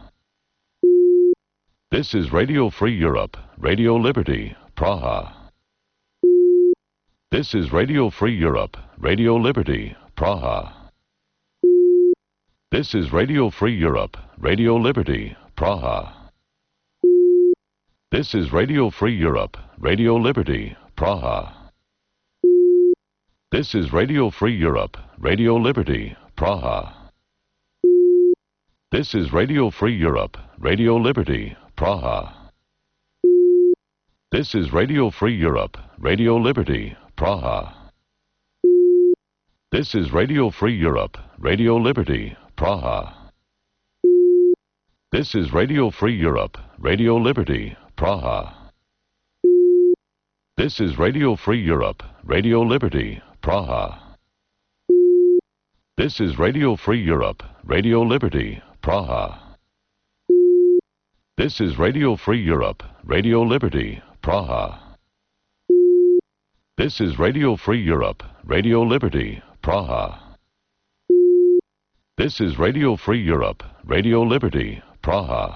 This is Radio Free Europe, Radio Liberty, Praha. This is Radio Free Europe, Radio Liberty, Praha. This is Radio Free Europe, Radio Liberty, Praha. This is Radio Free Europe, Radio Liberty, Praha. This is Radio Free Europe, Radio Liberty, Praha. This is Radio Free Europe, Radio Liberty, Praha. This is Radio Free Europe, Radio Liberty, Praha. This is Radio Free Europe, Radio Liberty, Praha. This is Radio Free Europe, Radio Liberty, Praha. This is Radio Free Europe, Radio Liberty, Praha. This is Radio Free Europe, Radio Liberty, Praha. This is Radio Free Europe, Radio Liberty, Praha. This is Radio Free Europe, Radio Liberty, Praha. This is Radio Free Europe, Radio Liberty, Praha.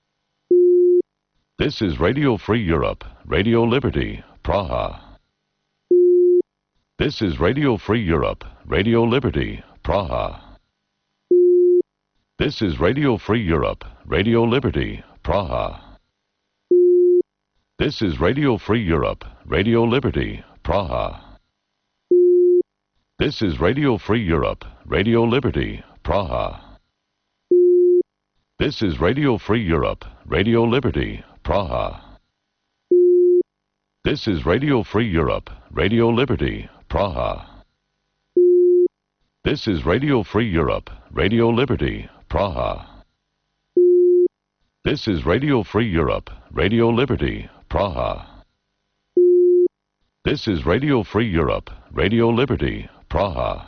This is Radio Free Europe, Radio Liberty, Praha. This is Radio Free Europe, Radio Liberty, Praha. This is Radio Free Europe, Radio Liberty, Praha. This is Radio Free Europe, Radio Liberty, Praha. This is Radio Free Europe, Radio Liberty, Praha. This is Radio Free Europe, Radio Liberty, Praha. This is Radio Free Europe, Radio Liberty, Praha. This is Radio Free Europe, Radio Liberty, Praha. This is Radio Free Europe, Radio Liberty, Praha. This is Radio Free Europe, Radio Liberty, Praha.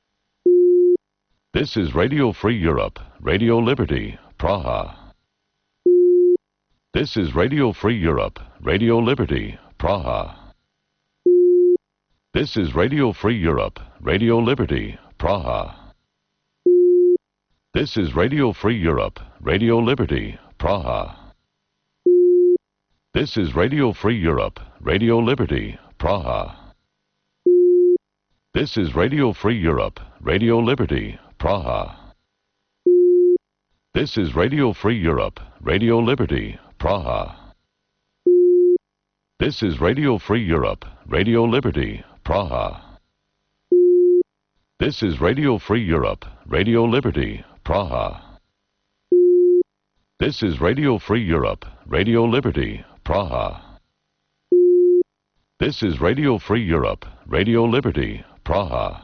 This is Radio Free Europe, Radio Liberty, Praha. This is Radio Free Europe, Radio Liberty, Praha. This is Radio Free Europe, Radio Liberty, Praha. This is Radio Free Europe, Radio Liberty, Praha. This is Radio Free Europe, Radio Liberty, Praha. This is Radio Free Europe, Radio Liberty, Praha. This is Radio Free Europe, Radio Liberty, Praha. This is Radio Free Europe, Radio Liberty, Praha. This is Radio Free Europe, Radio Liberty, Praha. This is Radio Free Europe, Radio Liberty, Praha. This is Radio Free Europe, Radio Liberty, Praha.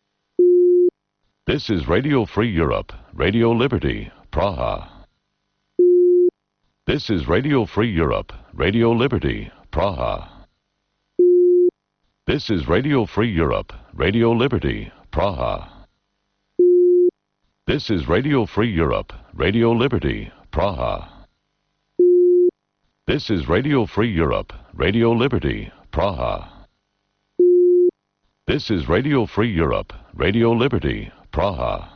This is Radio Free Europe, Radio Liberty, Praha. This is Radio Free Europe, Radio Liberty, Praha. This is Radio Free Europe, Radio Liberty, Praha. This is Radio Free Europe, Radio Liberty, Praha. This is Radio Free Europe, Radio Liberty, Praha. This is Radio Free Europe, Radio Liberty, Praha.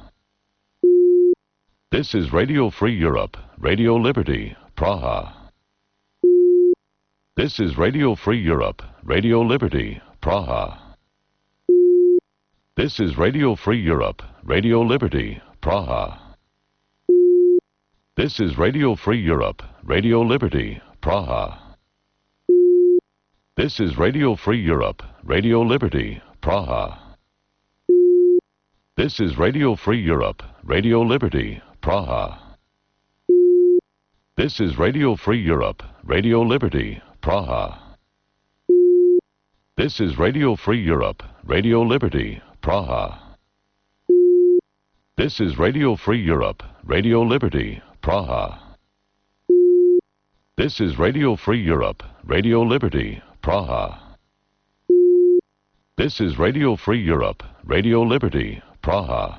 This is Radio Free Europe, Radio Liberty, Praha. This is Radio Free Europe, Radio Liberty, Praha. This is Radio Free Europe, Radio Liberty, Praha. This is Radio Free Europe, Radio Liberty, Praha. This is Radio Free Europe, Radio Liberty, Praha. This is Radio Free Europe, Radio Liberty, Praha. This is Radio Free Europe, Radio Liberty, Praha. This is Radio Free Europe, Radio Liberty, Praha. This is Radio Free Europe, Radio Liberty, Praha. This is Radio Free Europe, Radio Liberty, Praha. This is Radio Free Europe, Radio Liberty, Praha.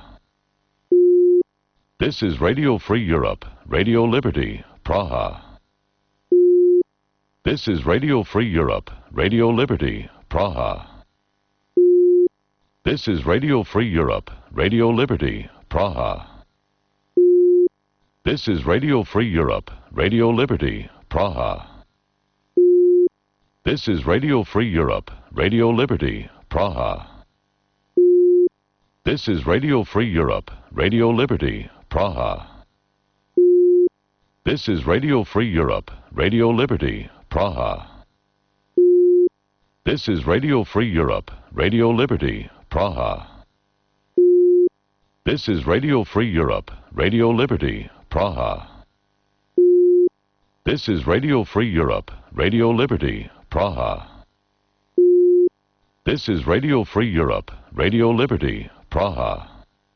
This is Radio Free Europe, Radio Liberty, Praha. This is Radio Free Europe, Radio Liberty, Praha. This is Radio Free Europe, Radio Liberty, Praha. This is Radio Free Europe, Radio Liberty, Praha. This is Radio Free Europe, Radio Liberty, Praha. This is Radio Free Europe, Radio Liberty, Praha. This is Radio Free Europe, Radio Liberty, Praha. This is Radio Free Europe, Radio Liberty, Praha. This is Radio Free Europe, Radio Liberty, Praha. This is Radio Free Europe, Radio Liberty, Praha. This is Radio Free Europe, Radio Liberty, Praha.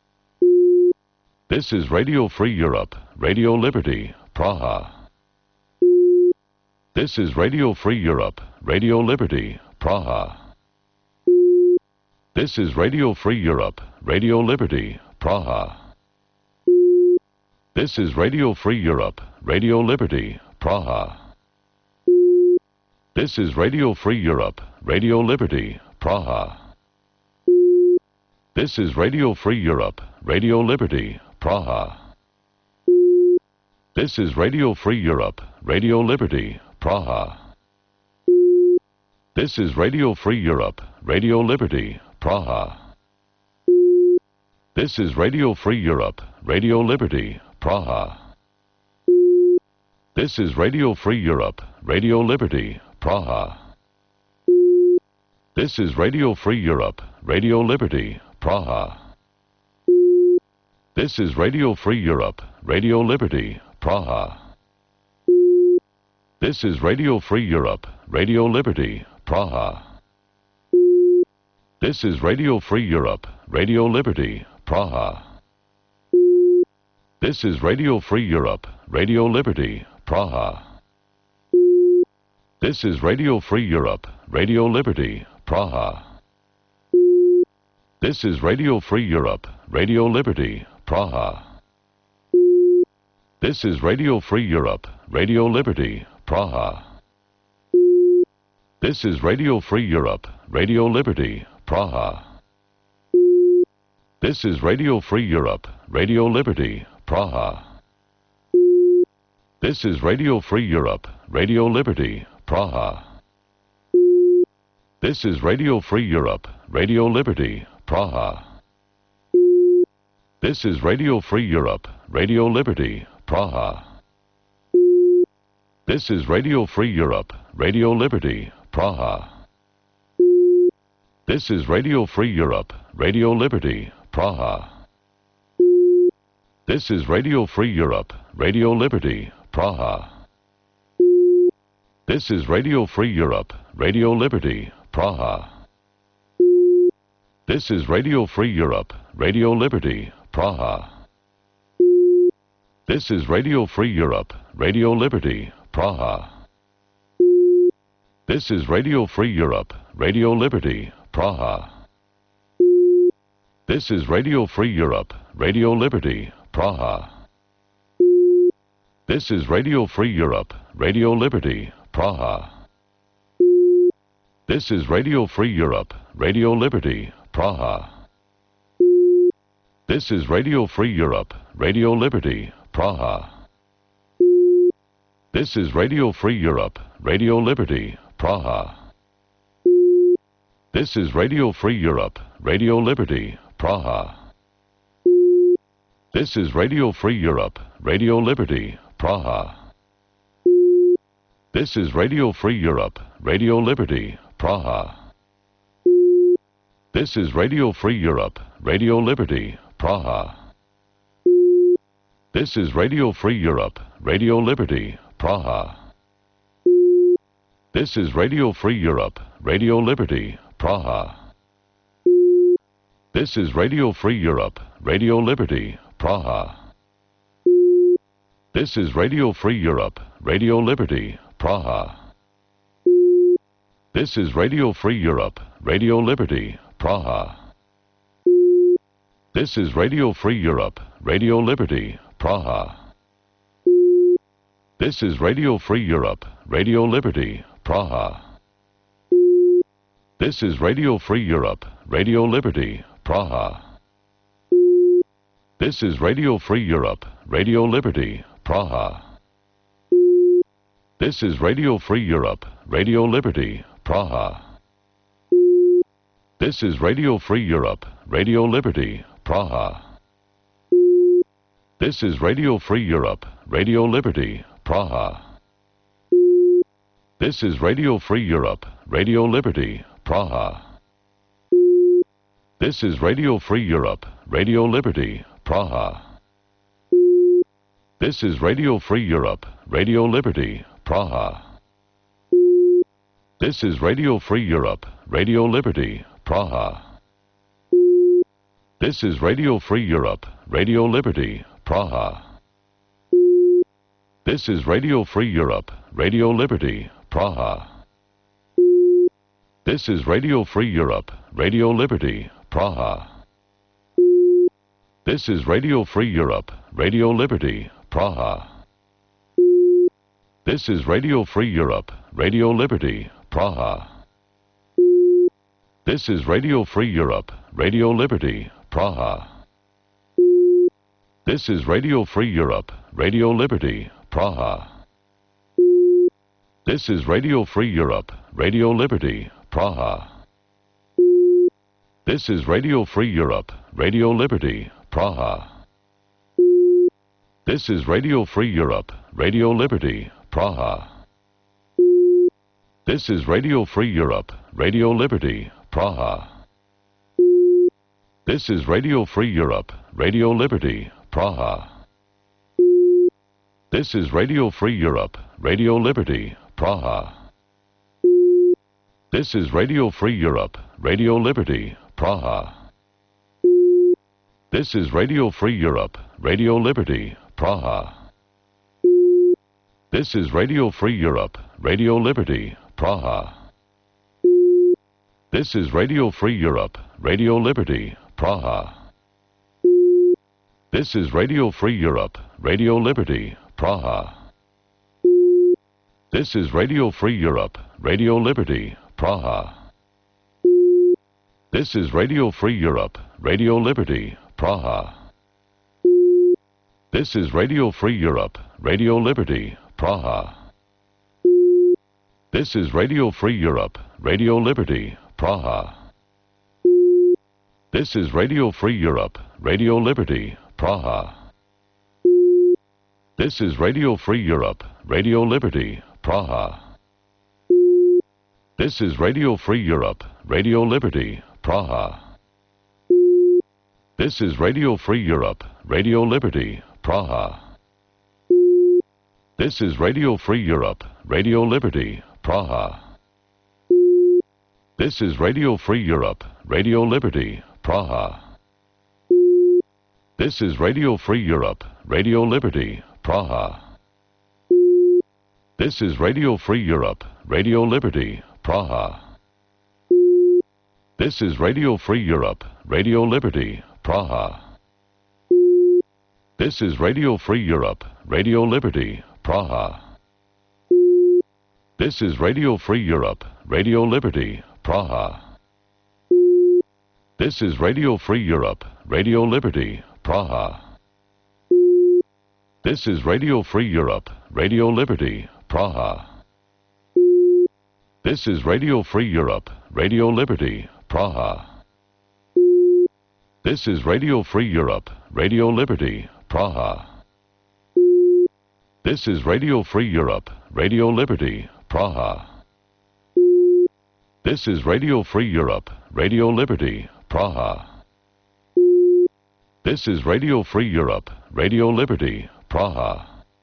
This is Radio Free Europe, Radio Liberty, Praha. This is Radio Free Europe, Radio Liberty, Praha. This is Radio Free Europe, Radio Liberty, Praha. This is Radio Free Europe, Radio Liberty, Praha. This is Radio Free Europe, Radio Liberty, Praha. This is Radio Free Europe, Radio Liberty, Praha. This is Radio Free Europe, Radio Liberty, Praha. This is Radio Free Europe, Radio Liberty, Praha. This is Radio Free Europe, Radio Liberty, Praha. This is Radio Free Europe, Radio Liberty, Praha. This is Radio Free Europe, Radio Liberty, Praha. This is Radio Free Europe, Radio Liberty, Praha. This is Radio Free Europe, Radio Liberty, Praha. This is Radio Free Europe, Radio Liberty, Praha. This is Radio Free Europe, Radio Liberty, Praha. This is Radio Free Europe, Radio Liberty, Praha. This is Radio Free Europe, Radio Liberty, Praha. This is Radio Free Europe, Radio Liberty, Praha. This is Radio Free Europe, Radio Liberty, Praha. This is Radio Free Europe, Radio Liberty, Praha. This is Radio Free Europe, Radio Liberty, Praha. This is Radio Free Europe, Radio Liberty, Praha. This is Radio Free Europe, Radio Liberty, Praha. This is Radio Free Europe, Radio Liberty, Praha. This is Radio Free Europe, Radio Liberty, Praha. This is Radio Free Europe, Radio Liberty, Praha. This is Radio Free Europe, Radio Liberty, Praha. This is Radio Free Europe, Radio Liberty, Praha. This is Radio Free Europe, Radio Liberty, Praha. This is Radio Free Europe, Radio Liberty, Praha. This is Radio Free Europe, Radio Liberty, Praha. This is Radio Free Europe, Radio Liberty, Praha. This is Radio Free Europe, Radio Liberty, Praha. This is Radio Free Europe, Radio Liberty, Praha. This is Radio Free Europe, Radio Liberty, Praha. This is Radio Free Europe, Radio Liberty, Praha. This is Radio Free Europe, Radio Liberty, Praha. This is Radio Free Europe, Radio Liberty, Praha. This is Radio Free Europe, Radio Liberty, Praha. This is Radio Free Europe, Radio Liberty, Praha. This is Radio Free Europe, Radio Liberty, Praha. This is Radio Free Europe, Radio Liberty, Praha. This is Radio Free Europe, Radio Liberty, Praha. This is Radio Free Europe, Radio Liberty, Praha. This is Radio Free Europe, Radio Liberty, Praha. This is Radio Free Europe, Radio Liberty, Praha. This is Radio Free Europe, Radio Liberty, Praha. This is Radio Free Europe, Radio Liberty, Praha. This is Radio Free Europe, Radio Liberty, Praha. This is Radio Free Europe, Radio Liberty, Praha. This is Radio Free Europe, Radio Liberty, Praha. This is Radio Free Europe, Radio Liberty, Praha. This is Radio Free Europe, Radio Liberty, Praha. This is Radio Free Europe, Radio Liberty, Praha. This is Radio Free Europe, Radio Liberty, Praha. This is Radio Free Europe, Radio Liberty, Praha. This is Radio Free Europe, Radio Liberty, Praha. This is Radio Free Europe, Radio Liberty, Praha. This is Radio Free Europe, Radio Liberty, Praha. This is Radio Free Europe, Radio Liberty, Praha. This is Radio Free Europe, Radio Liberty, Praha. This is Radio Free Europe, Radio Liberty, Praha. This is Radio Free Europe, Radio Liberty, Praha. This is Radio Free Europe, Radio Liberty, Praha. This is Radio Free Europe, Radio Liberty, Praha. This is Radio Free Europe, Radio Liberty, Praha. This is Radio Free Europe, Radio Liberty, Praha. This is Radio Free Europe, Radio Liberty, Praha. This is Radio Free Europe, Radio Liberty, Praha. This is Radio Free Europe, Radio Liberty, Praha. This is Radio Free Europe, Radio Liberty, Praha. This is Radio Free Europe, Radio Liberty, Praha. This is Radio Free Europe, Radio Liberty, Praha. This is Radio Free Europe, Radio Liberty, Praha. This is Radio Free Europe, Radio Liberty, Praha. This is Radio Free Europe, Radio Liberty, Praha. This is Radio Free Europe, Radio Liberty, Praha. This is Radio Free Europe, Radio Liberty, Praha. This is Radio Free Europe, Radio Liberty, Praha. This is Radio Free Europe, Radio Liberty, Praha. This is Radio Free Europe, Radio Liberty, Praha. This is Radio Free Europe, Radio Liberty, Praha. This is Radio Free Europe, Radio Liberty, Praha. This is Radio Free Europe, Radio Liberty, Praha. This is Radio Free Europe, Radio Liberty, Praha. This is Radio Free Europe, Radio Liberty, Praha. This is Radio Free Europe, Radio Liberty, Praha. This is Radio Free Europe, Radio Liberty, Praha. This is Radio Free Europe, Radio Liberty, Praha. This is Radio Free Europe, Radio Liberty, Praha. This is Radio Free Europe, Radio Liberty, Praha. This is Radio Free Europe, Radio Liberty, Praha. This is Radio Free Europe, Radio Liberty, Praha. This is Radio Free Europe, Radio Liberty, Praha. This is Radio Free Europe, Radio Liberty, Praha.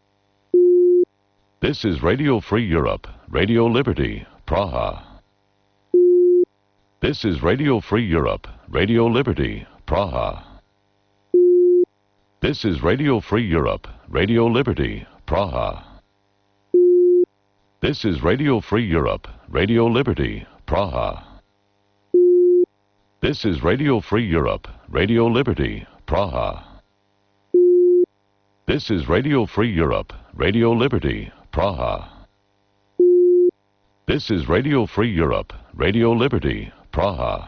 This is Radio Free Europe, Radio Liberty, Praha. This is Radio Free Europe, Radio Liberty, Praha. This is Radio Free Europe, Radio Liberty, Praha. This is Radio Free Europe, Radio Liberty, Praha. This is Radio Free Europe, Radio Liberty, Praha. This is Radio Free Europe, Radio Liberty, Praha. This is Radio Free Europe, Radio Liberty, Praha.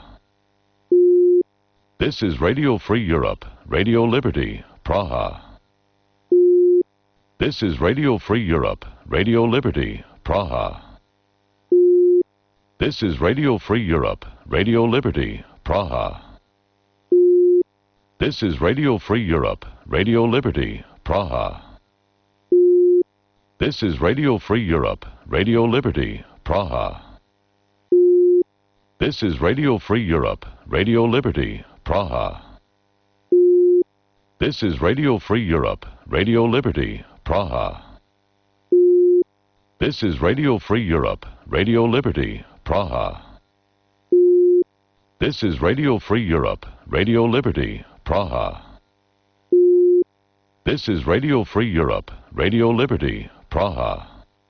This is Radio Free Europe, Radio Liberty, Praha. This is Radio Free Europe, Radio Liberty, Praha. This is Radio Free Europe, Radio Liberty, Praha. This is Radio Free Europe, Radio Liberty, Praha. This is Radio Free Europe, Radio Liberty, Praha. This is Radio Free Europe, Radio Liberty, Praha. This is Radio Free Europe, Radio Liberty, Praha. This is Radio Free Europe, Radio Liberty, Praha. This is Radio Free Europe, Radio Liberty, Praha. This is Radio Free Europe, Radio Liberty, Praha.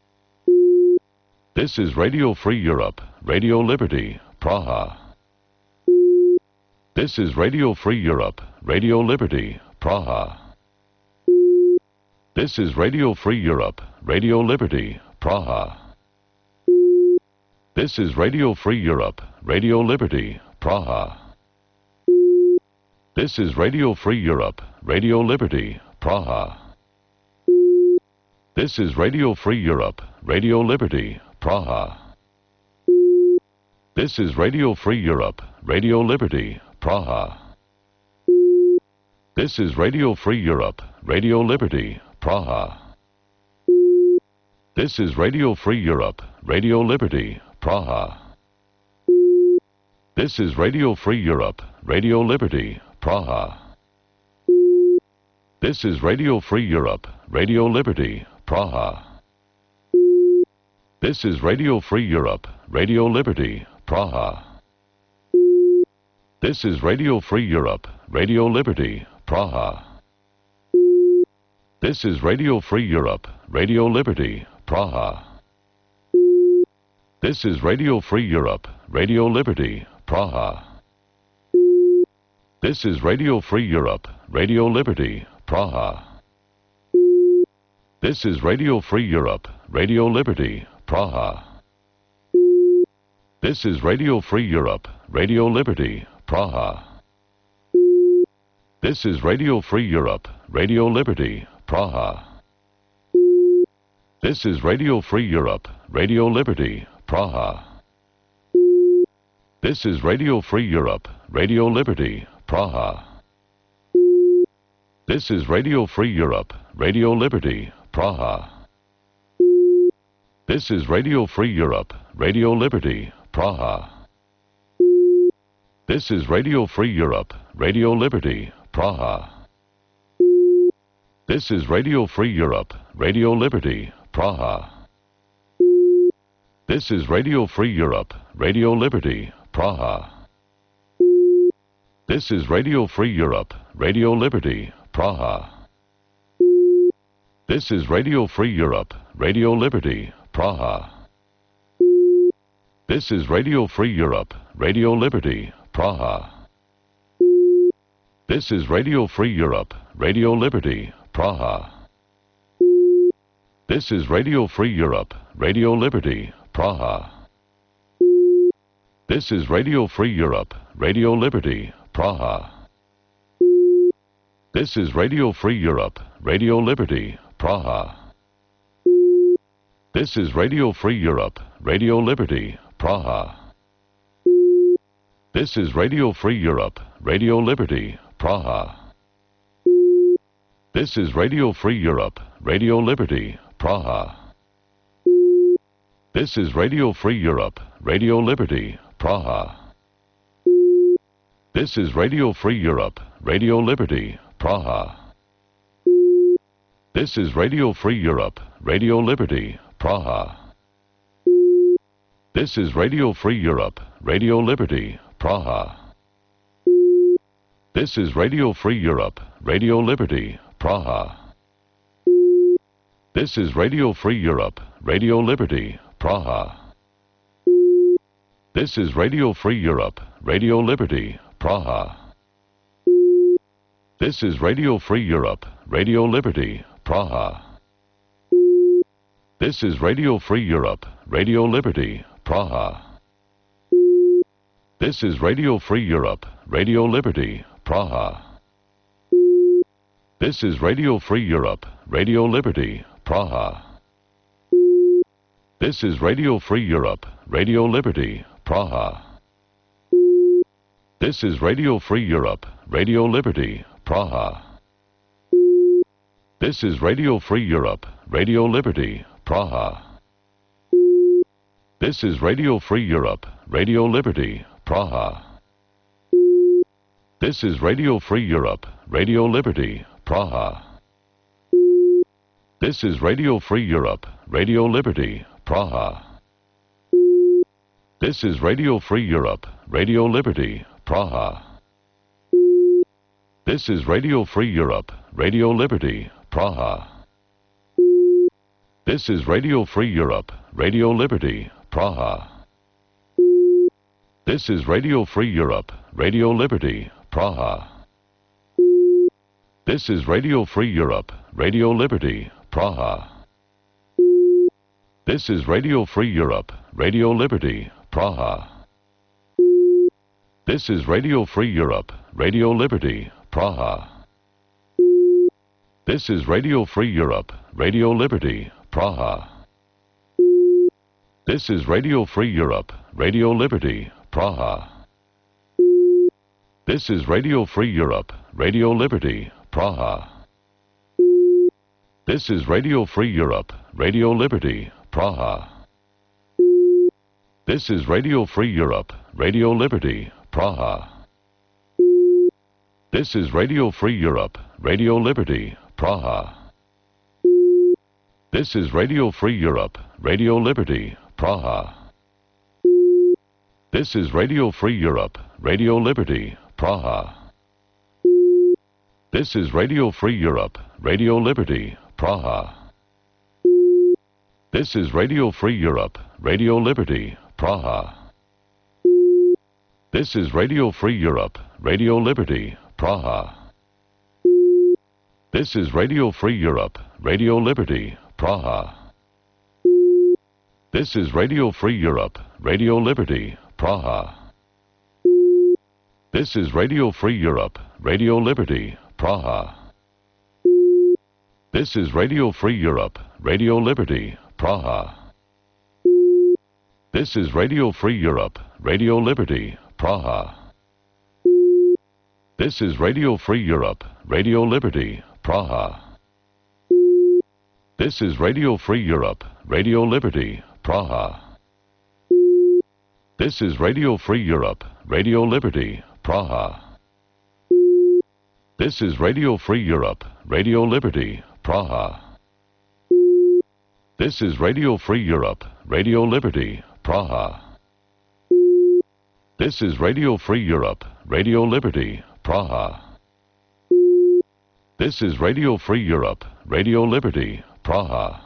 This is Radio Free Europe, Radio Liberty, Praha. This is Radio Free Europe, Radio Liberty, Praha. This is Radio Free Europe, Radio Liberty, Praha. This is Radio Free Europe, Radio Liberty, Praha. This is Radio Free Europe, Radio Liberty, Praha. This is Radio Free Europe, Radio Liberty, Praha. This is Radio Free Europe, Radio Liberty, Praha. This is Radio Free Europe, Radio Liberty, Praha. This is Radio Free Europe, Radio Liberty, Praha. This is Radio Free Europe, Radio Liberty, Praha. This is Radio Free Europe, Radio Liberty, Praha. This is Radio Free Europe, Radio Liberty, Praha. This is Radio Free Europe, Radio Liberty, Praha. This is Radio Free Europe, Radio Liberty, Praha. This is Radio Free Europe, Radio Liberty, Praha. This is Radio Free Europe, Radio Liberty, Praha. This is Radio Free Europe, Radio Liberty, Praha. This is Radio Free Europe, Radio Liberty, Praha. This is Radio Free Europe, Radio Liberty, Praha. This is Radio Free Europe, Radio Liberty, Praha. This is Radio Free Europe, Radio Liberty, Praha. This is Radio Free Europe, Radio Liberty, Praha. This is Radio Free Europe, Radio Liberty, Praha. This is Radio Free Europe, Radio Liberty, Praha. This is Radio Free Europe, Radio Liberty, Praha. This is Radio Free Europe, Radio Liberty, Praha. This is Radio Free Europe, Radio Liberty, Praha. This is Radio Free Europe, Radio Liberty, Praha. This is Radio Free Europe, Radio Liberty, Praha. This is Radio Free Europe, Radio Liberty, Praha. This is Radio Free Europe, Radio Liberty, Praha. This is Radio Free Europe, Radio Liberty, Praha. This is Radio Free Europe, Radio Liberty, Praha. This is Radio Free Europe, Radio Liberty, Praha. This is Radio Free Europe, Radio Liberty, Praha. This is Radio Free Europe, Radio Liberty, Praha. This is Radio Free Europe, Radio Liberty, Praha. This is Radio Free Europe, Radio Liberty, Praha. This is Radio Free Europe, Radio Liberty, Praha. This is Radio Free Europe, Radio Liberty, Praha. This is Radio Free Europe, Radio Liberty, Praha. This is Radio Free Europe, Radio Liberty, Praha. This is Radio Free Europe, Radio Liberty, Praha. This is Radio Free Europe, Radio Liberty, Praha. This is Radio Free Europe, Radio Liberty, Praha. This is Radio Free Europe, Radio Liberty, Praha. This is Radio Free Europe, Radio Liberty, Praha. This is Radio Free Europe, Radio Liberty, Praha. This is Radio Free Europe, Radio Liberty, Praha. This is Radio Free Europe, Radio Liberty, Praha. This is Radio Free Europe, Radio Liberty, Praha. This is Radio Free Europe, Radio Liberty, Praha. This is Radio Free Europe, Radio Liberty, Praha. This is Radio Free Europe, Radio Liberty, Praha. This is Radio Free Europe, Radio Liberty, Praha. This is Radio Free Europe, Radio Liberty, Praha. This is Radio Free Europe, Radio Liberty, Praha. This is Radio Free Europe, Radio Liberty, Praha. This is Radio Free Europe, Radio Liberty, Praha. This is Radio Free Europe, Radio Liberty, Praha. This is Radio Free Europe, Radio Liberty, Praha. This is Radio Free Europe, Radio Liberty, Praha. This is Radio Free Europe, Radio Liberty, Praha. This is Radio Free Europe, Radio Liberty, Praha. This is Radio Free Europe, Radio Liberty, Praha. This is Radio Free Europe, Radio Liberty, Praha. This is Radio Free Europe, Radio Liberty, Praha. This is Radio Free Europe, Radio Liberty, Praha. This is Radio Free Europe, Radio Liberty, Praha. This is Radio Free Europe, Radio Liberty, Praha. This is Radio Free Europe, Radio Liberty, Praha. This is Radio Free Europe, Radio Liberty, Praha. This is Radio Free Europe, Radio Liberty, Praha. This is Radio Free Europe, Radio Liberty, Praha. This is Radio Free Europe, Radio Liberty, Praha. This is Radio Free Europe, Radio Liberty, Praha. This is Radio Free Europe, Radio Liberty, Praha. This is Radio Free Europe, Radio Liberty, Praha. This is Radio Free Europe, Radio Liberty, Praha. This is Radio Free Europe, Radio Liberty, Praha. This is Radio Free Europe, Radio Liberty, Praha. This is Radio Free Europe, Radio Liberty, Praha. This is Radio Free Europe, Radio Liberty, Praha.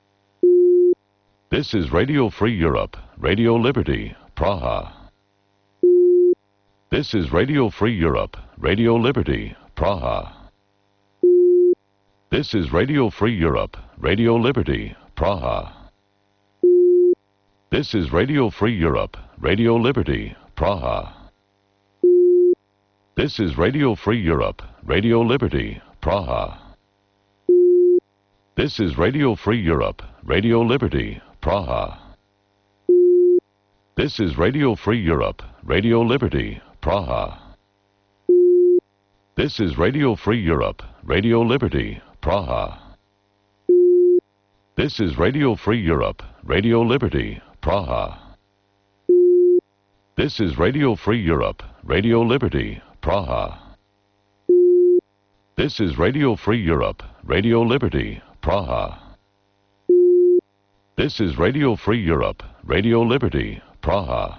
This is Radio Free Europe, Radio Liberty, Praha. This is Radio Free Europe, Radio Liberty, Praha. This is Radio Free Europe, Radio Liberty, Praha. This is Radio Free Europe, Radio Liberty, Praha. This is Radio Free Europe, Radio Liberty, Praha. This is Radio Free Europe, Radio Liberty, Praha. This is Radio Free Europe, Radio Liberty, Praha. This is Radio Free Europe, Radio Liberty, Praha. This is Radio Free Europe, Radio Liberty, Praha. This is Radio Free Europe, Radio Liberty, Praha. This is Radio Free Europe, Radio Liberty, Praha. This is Radio Free Europe, Radio Liberty, Praha.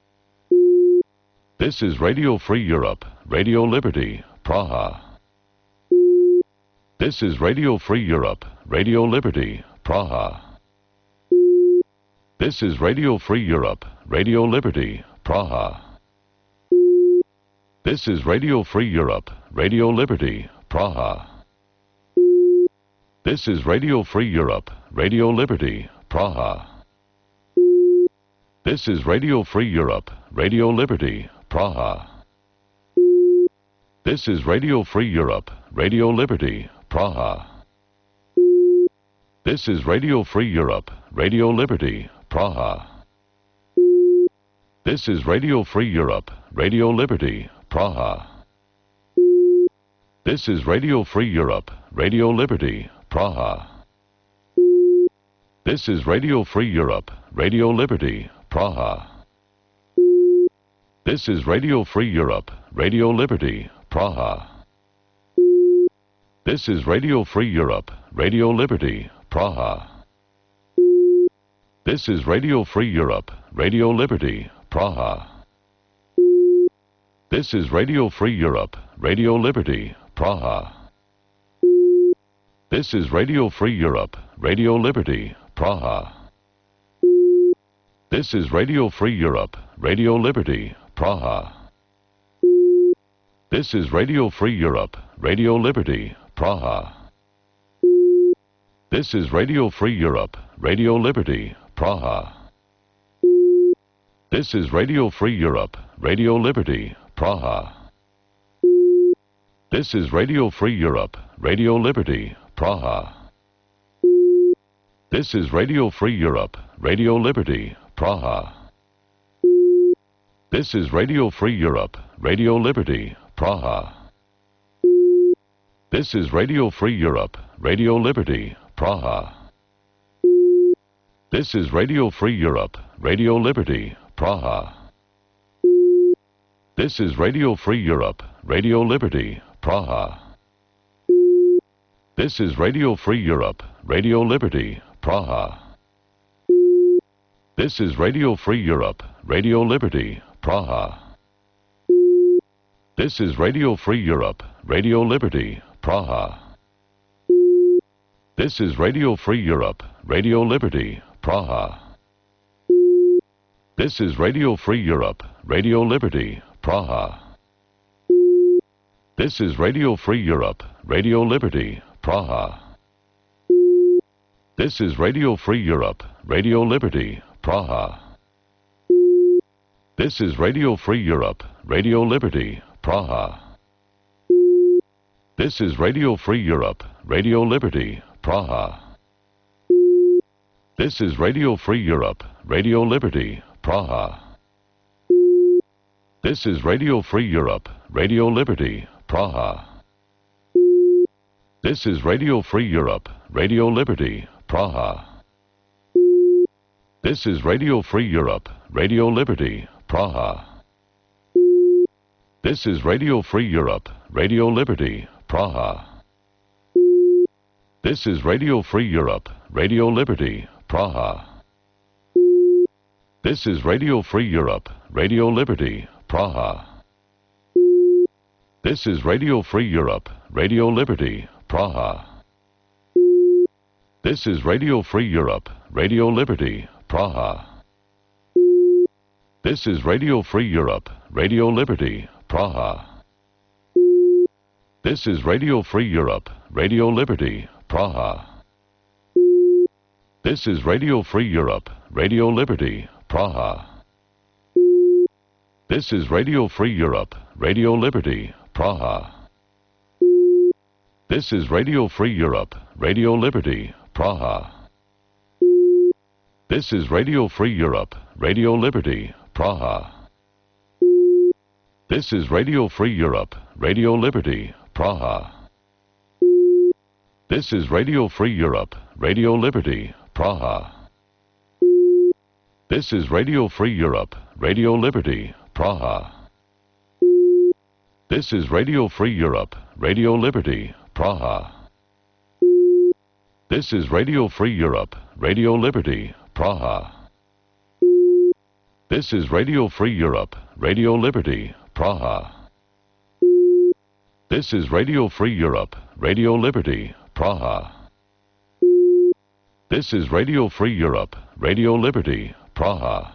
This is Radio Free Europe, Radio Liberty, Praha. This is Radio Free Europe, Radio Liberty, Praha. This is Radio Free Europe, Radio Liberty, Praha. This is Radio Free Europe, Radio Liberty, Praha. This is Radio Free Europe, Radio Liberty, Praha. This is Radio Free Europe, Radio Liberty, Praha. This is Radio Free Europe, Radio Liberty, Praha. This is Radio Free Europe, Radio Liberty, Praha. This is Radio Free Europe, Radio Liberty, Praha. This is Radio Free Europe, Radio Liberty, Praha. This is Radio Free Europe, Radio Liberty, Praha. This is Radio Free Europe, Radio Liberty, Praha. This is Radio Free Europe, Radio Liberty, Praha. This is Radio Free Europe, Radio Liberty, Praha. This is Radio Free Europe, Radio Liberty, Praha. This is Radio Free Europe, Radio Liberty, Praha. This is Radio Free Europe, Radio Liberty, Praha. This is Radio Free Europe, Radio Liberty, Praha. This is Radio Free Europe, Radio Liberty, Praha. This is Radio Free Europe, Radio Liberty, Praha. This is Radio Free Europe, Radio Liberty, Praha. This is Radio Free Europe, Radio Liberty, Praha. This is Radio Free Europe, Radio Liberty, Praha. This is Radio Free Europe, Radio Liberty, Praha. This is Radio Free Europe, Radio Liberty, Praha. This is Radio Free Europe, Radio Liberty, Praha. This is Radio Free Europe, Radio Liberty, Praha. This is Radio Free Europe, Radio Liberty, Praha. This is Radio Free Europe, Radio Liberty, Praha. This is Radio Free Europe, Radio Liberty, Praha. This is Radio Free Europe, Radio Liberty, Praha. This is Radio Free Europe, Radio Liberty, Praha. This is Radio Free Europe, Radio Liberty, Praha. This is Radio Free Europe, Radio Liberty, Praha. This is Radio Free Europe, Radio Liberty, Praha. This is Radio Free Europe, Radio Liberty, Praha. This is Radio Free Europe, Radio Liberty, Praha. This is Radio Free Europe, Radio Liberty, Praha. This is Radio Free Europe, Radio Liberty, Praha. This is Radio Free Europe, Radio Liberty, Praha. This is Radio Free Europe, Radio Liberty, Praha. This is Radio Free Europe, Radio Liberty, Praha. This is Radio Free Europe, Radio Liberty, Praha. This is Radio Free Europe, Radio Liberty, Praha. This is Radio Free Europe, Radio Liberty, Praha. This is Radio Free Europe, Radio Liberty, Praha. This is Radio Free Europe, Radio Liberty, Praha. This is Radio Free Europe, Radio Liberty, Praha. This is Radio Free Europe, Radio Liberty, Praha. This is Radio Free Europe, Radio Liberty, Praha. This is Radio Free Europe, Radio Liberty, Praha. This is Radio Free Europe, Radio Liberty, Praha. This is Radio Free Europe, Radio Liberty, Praha. This is Radio Free Europe, Radio Liberty, Praha. This is Radio Free Europe, Radio Liberty, Praha. This is Radio Free Europe, Radio Liberty, Praha. This is Radio Free Europe, Radio Liberty, Praha. This is Radio Free Europe, Radio Liberty, Praha.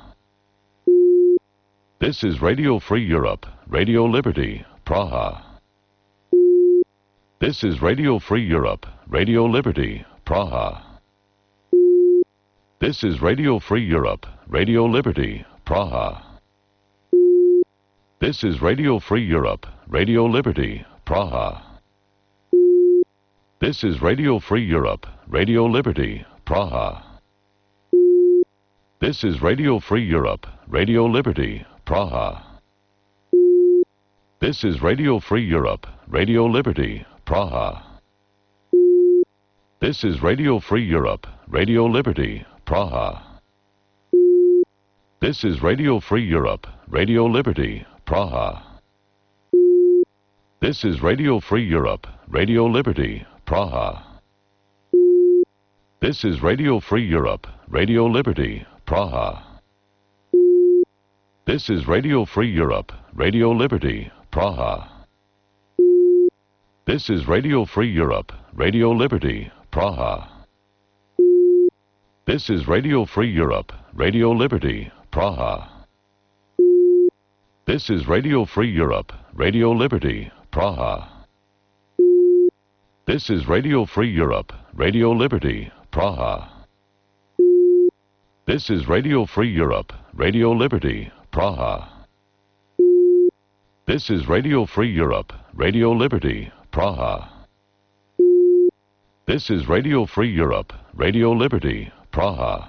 This is Radio Free Europe, Radio Liberty, Praha. This is Radio Free Europe, Radio Liberty, Praha. This is Radio Free Europe, Radio Liberty, Praha. This is Radio Free Europe, Radio Liberty, Praha. This is Radio Free Europe, Radio Liberty, Praha. This is Radio Free Europe, Radio Liberty, Praha. This is Radio Free Europe, Radio Liberty, Praha. This is Radio Free Europe, Radio Liberty, Praha. This is Radio Free Europe, Radio Liberty, Praha. This is Radio Free Europe, Radio Liberty, Praha. This is Radio Free Europe, Radio Liberty, Praha. This is Radio Free Europe, Radio Liberty, Praha. This is Radio Free Europe, Radio Liberty, Praha. This is Radio Free Europe, Radio Liberty, Praha. This is Radio Free Europe, Radio Liberty, Praha. This is Radio Free Europe, Radio Liberty, Praha. This is Radio Free Europe, Radio Liberty, Praha. This is Radio Free Europe, Radio Liberty, Praha. This is Radio Free Europe, Radio Liberty, Praha.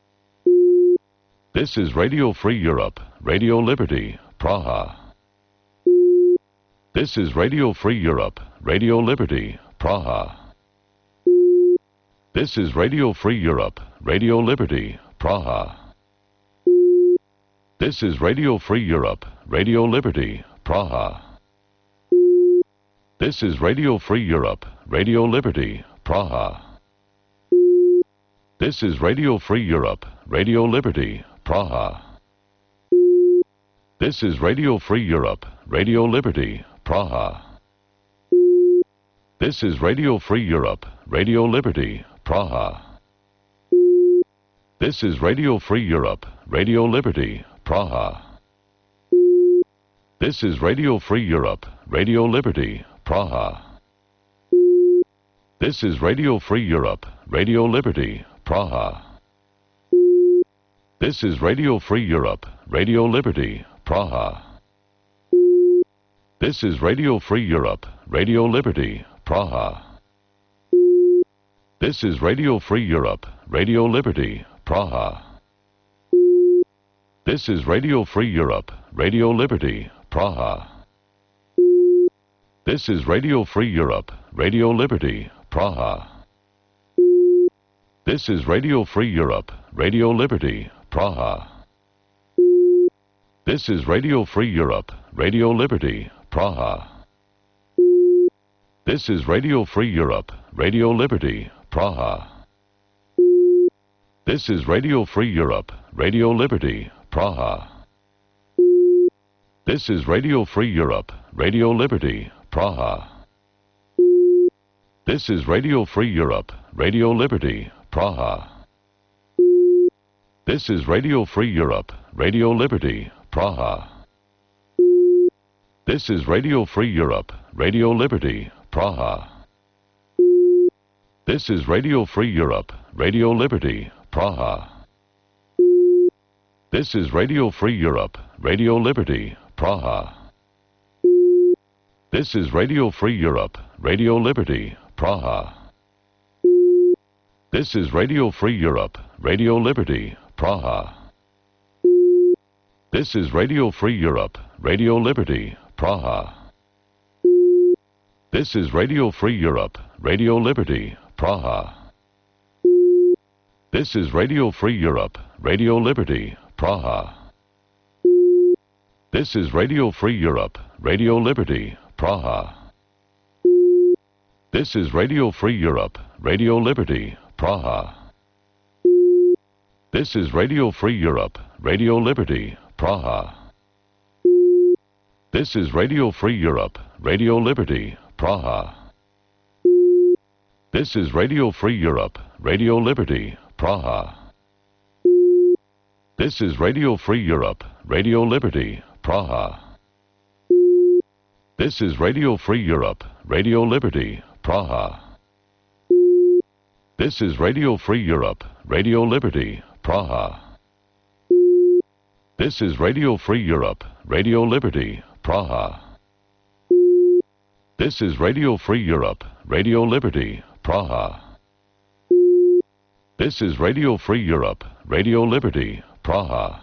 This is Radio Free Europe, Radio Liberty, Praha. This is Radio Free Europe, Radio Liberty, Praha. This is Radio Free Europe, Radio Liberty, Praha. This is Radio Free Europe, Radio Liberty, Praha. This is Radio Free Europe, Radio Liberty, Praha. This is Radio Free Europe, Radio Liberty, Praha. This is Radio Free Europe, Radio Liberty, Praha. This is Radio Free Europe, Radio Liberty, Praha. This is Radio Free Europe, Radio Liberty, Praha. This is Radio Free Europe, Radio Liberty, Praha. This is Radio Free Europe, Radio Liberty, Praha. This is Radio Free Europe, Radio Liberty, Praha. This is Radio Free Europe, Radio Liberty, Praha. This is Radio Free Europe, Radio Liberty, Praha. This is Radio Free Europe, Radio Liberty, Praha. This is Radio Free Europe, Radio Liberty, Praha. This is Radio Free Europe, Radio Liberty, Praha. This is Radio Free Europe, Radio Liberty, Praha. This is Radio Free Europe, Radio Liberty, Praha. This is Radio Free Europe, Radio Liberty, Praha. This is Radio Free Europe, Radio Liberty, Praha. This is Radio Free Europe, Radio Liberty, Praha. This is Radio Free Europe, Radio Liberty, Praha. This is Radio Free Europe, Radio Liberty, Praha. This is Radio Free Europe, Radio Liberty, Praha. This is Radio Free Europe, Radio Liberty, Praha. This is Radio Free Europe, Radio Liberty, Praha. This is Radio Free Europe, Radio Liberty, Praha. This is Radio Free Europe, Radio Liberty, Praha. This is Radio Free Europe, Radio Liberty, Praha. This is Radio Free Europe, Radio Liberty, Praha. This is Radio Free Europe, Radio Liberty, Praha. This is Radio Free Europe, Radio Liberty, Praha. This is Radio Free Europe, Radio Liberty, Praha. This is Radio Free Europe, Radio Liberty, Praha. This is Radio Free Europe, Radio Liberty, Praha. This is Radio Free Europe, Radio Liberty, Praha. This is Radio Free Europe, Radio Liberty, Praha. This is Radio Free Europe, Radio Liberty, Praha. This is Radio Free Europe, Radio Liberty, Praha. This is Radio Free Europe, Radio Liberty, Praha. This is Radio Free Europe, Radio Liberty, Praha.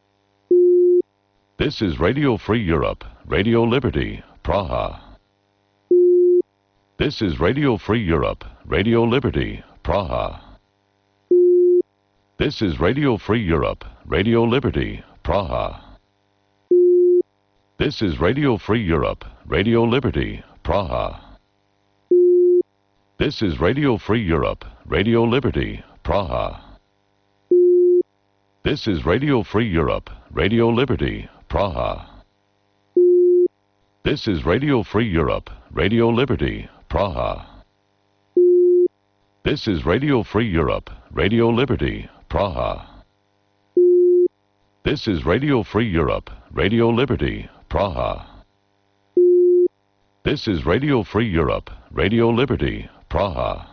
This is Radio Free Europe, Radio Liberty, Praha. This is Radio Free Europe, Radio Liberty, Praha. This is Radio Free Europe, Radio Liberty, Praha. This is Radio Free Europe, Radio Liberty, Praha. This is Radio Free Europe, Radio Liberty, Praha. This is Radio Free Europe, Radio Liberty, Praha. This is Radio Free Europe, Radio Liberty, Praha. This is Radio Free Europe, Radio Liberty, Praha. This is Radio Free Europe, Radio Liberty, Praha. This is Radio Free Europe, Radio Liberty, Praha.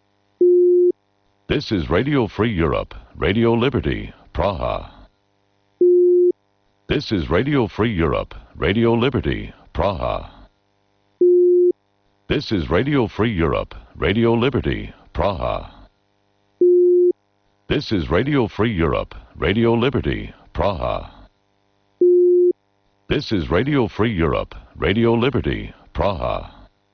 This is Radio Free Europe, Radio Liberty, Praha. This is Radio Free Europe, Radio Liberty, Praha. This is Radio Free Europe, Radio Liberty, Praha. This is Radio Free Europe, Radio Liberty, Praha. This is Radio Free Europe, Radio Liberty, Praha.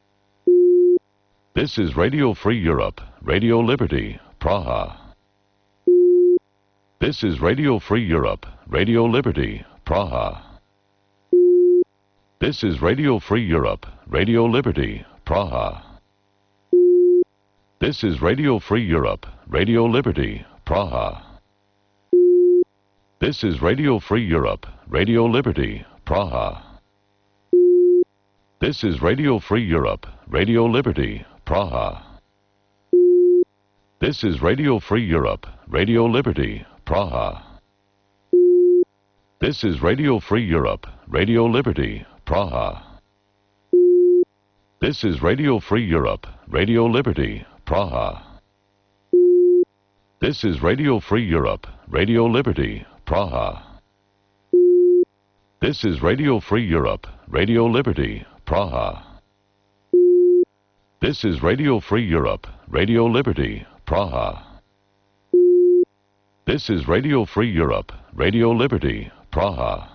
This is Radio Free Europe, Radio Liberty, Praha. This is Radio Free Europe, Radio Liberty, Praha. This is Radio Free Europe, Radio Liberty, Praha. This is Radio Free Europe, Radio Liberty, Praha. This is Radio Free Europe, Radio Liberty, Praha. This is Radio Free Europe, Radio Liberty, Praha. This is Radio Free Europe, Radio Liberty, Praha. This is Radio Free Europe, Radio Liberty, Praha. This is Radio Free Europe, Radio Liberty, Praha. This is Radio Free Europe, Radio Liberty, Praha. This is Radio Free Europe, Radio Liberty, Praha. This is Radio Free Europe, Radio Liberty, Praha. This is Radio Free Europe, Radio Liberty, Praha.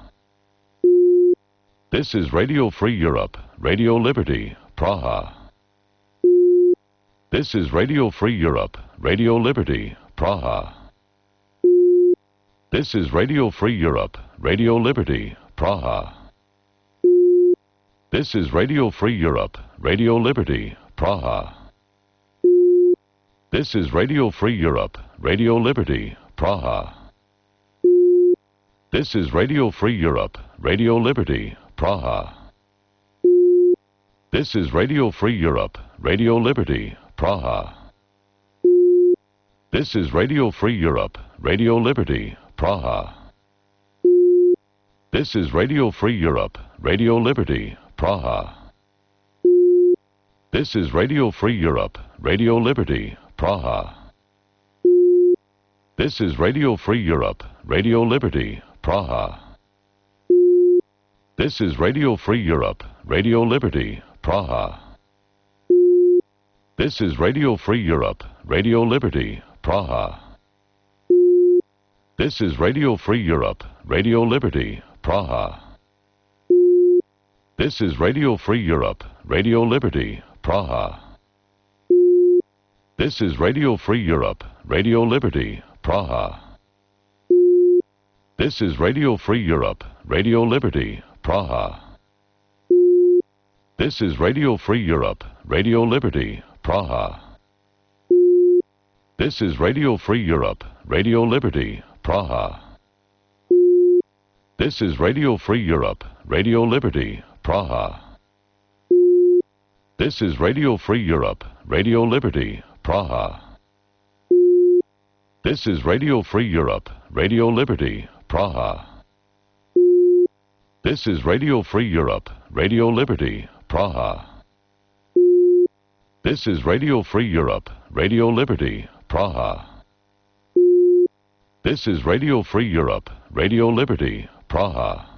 This is Radio Free Europe, Radio Liberty, Praha. This is Radio Free Europe, Radio Liberty, Praha. This is Radio Free Europe, Radio Liberty, Praha. This is Radio Free Europe, Radio Liberty, Praha. This is Radio Free Europe, Radio Liberty, Praha. This is Radio Free Europe, Radio Liberty, Praha. This is Radio Free Europe, Radio Liberty, Praha. This is Radio Free Europe, Radio Liberty, Praha. This is Radio Free Europe, Radio Liberty, Praha. This is Radio Free Europe, Radio Liberty, Praha. This is Radio Free Europe, Radio Liberty, Praha. This is Radio Free Europe, Radio Liberty, Praha. This is Radio Free Europe, Radio Liberty, Praha. This is Radio Free Europe, Radio Liberty, Praha. This is Radio Free Europe, Radio Liberty, Praha. This is Radio Free Europe, Radio Liberty, Praha. This is Radio Free Europe, Radio Liberty, Praha. This is Radio Free Europe, Radio Liberty, Praha. This is Radio Free Europe, Radio Liberty, Praha. This is Radio Free Europe, Radio Liberty, Praha. This is Radio Free Europe, Radio Liberty, Praha. This is Radio Free Europe, Radio Liberty, Praha. This is Radio Free Europe, Radio Liberty, Praha. This is Radio Free Europe, Radio Liberty, Praha. This is Radio Free Europe, Radio Liberty, Praha.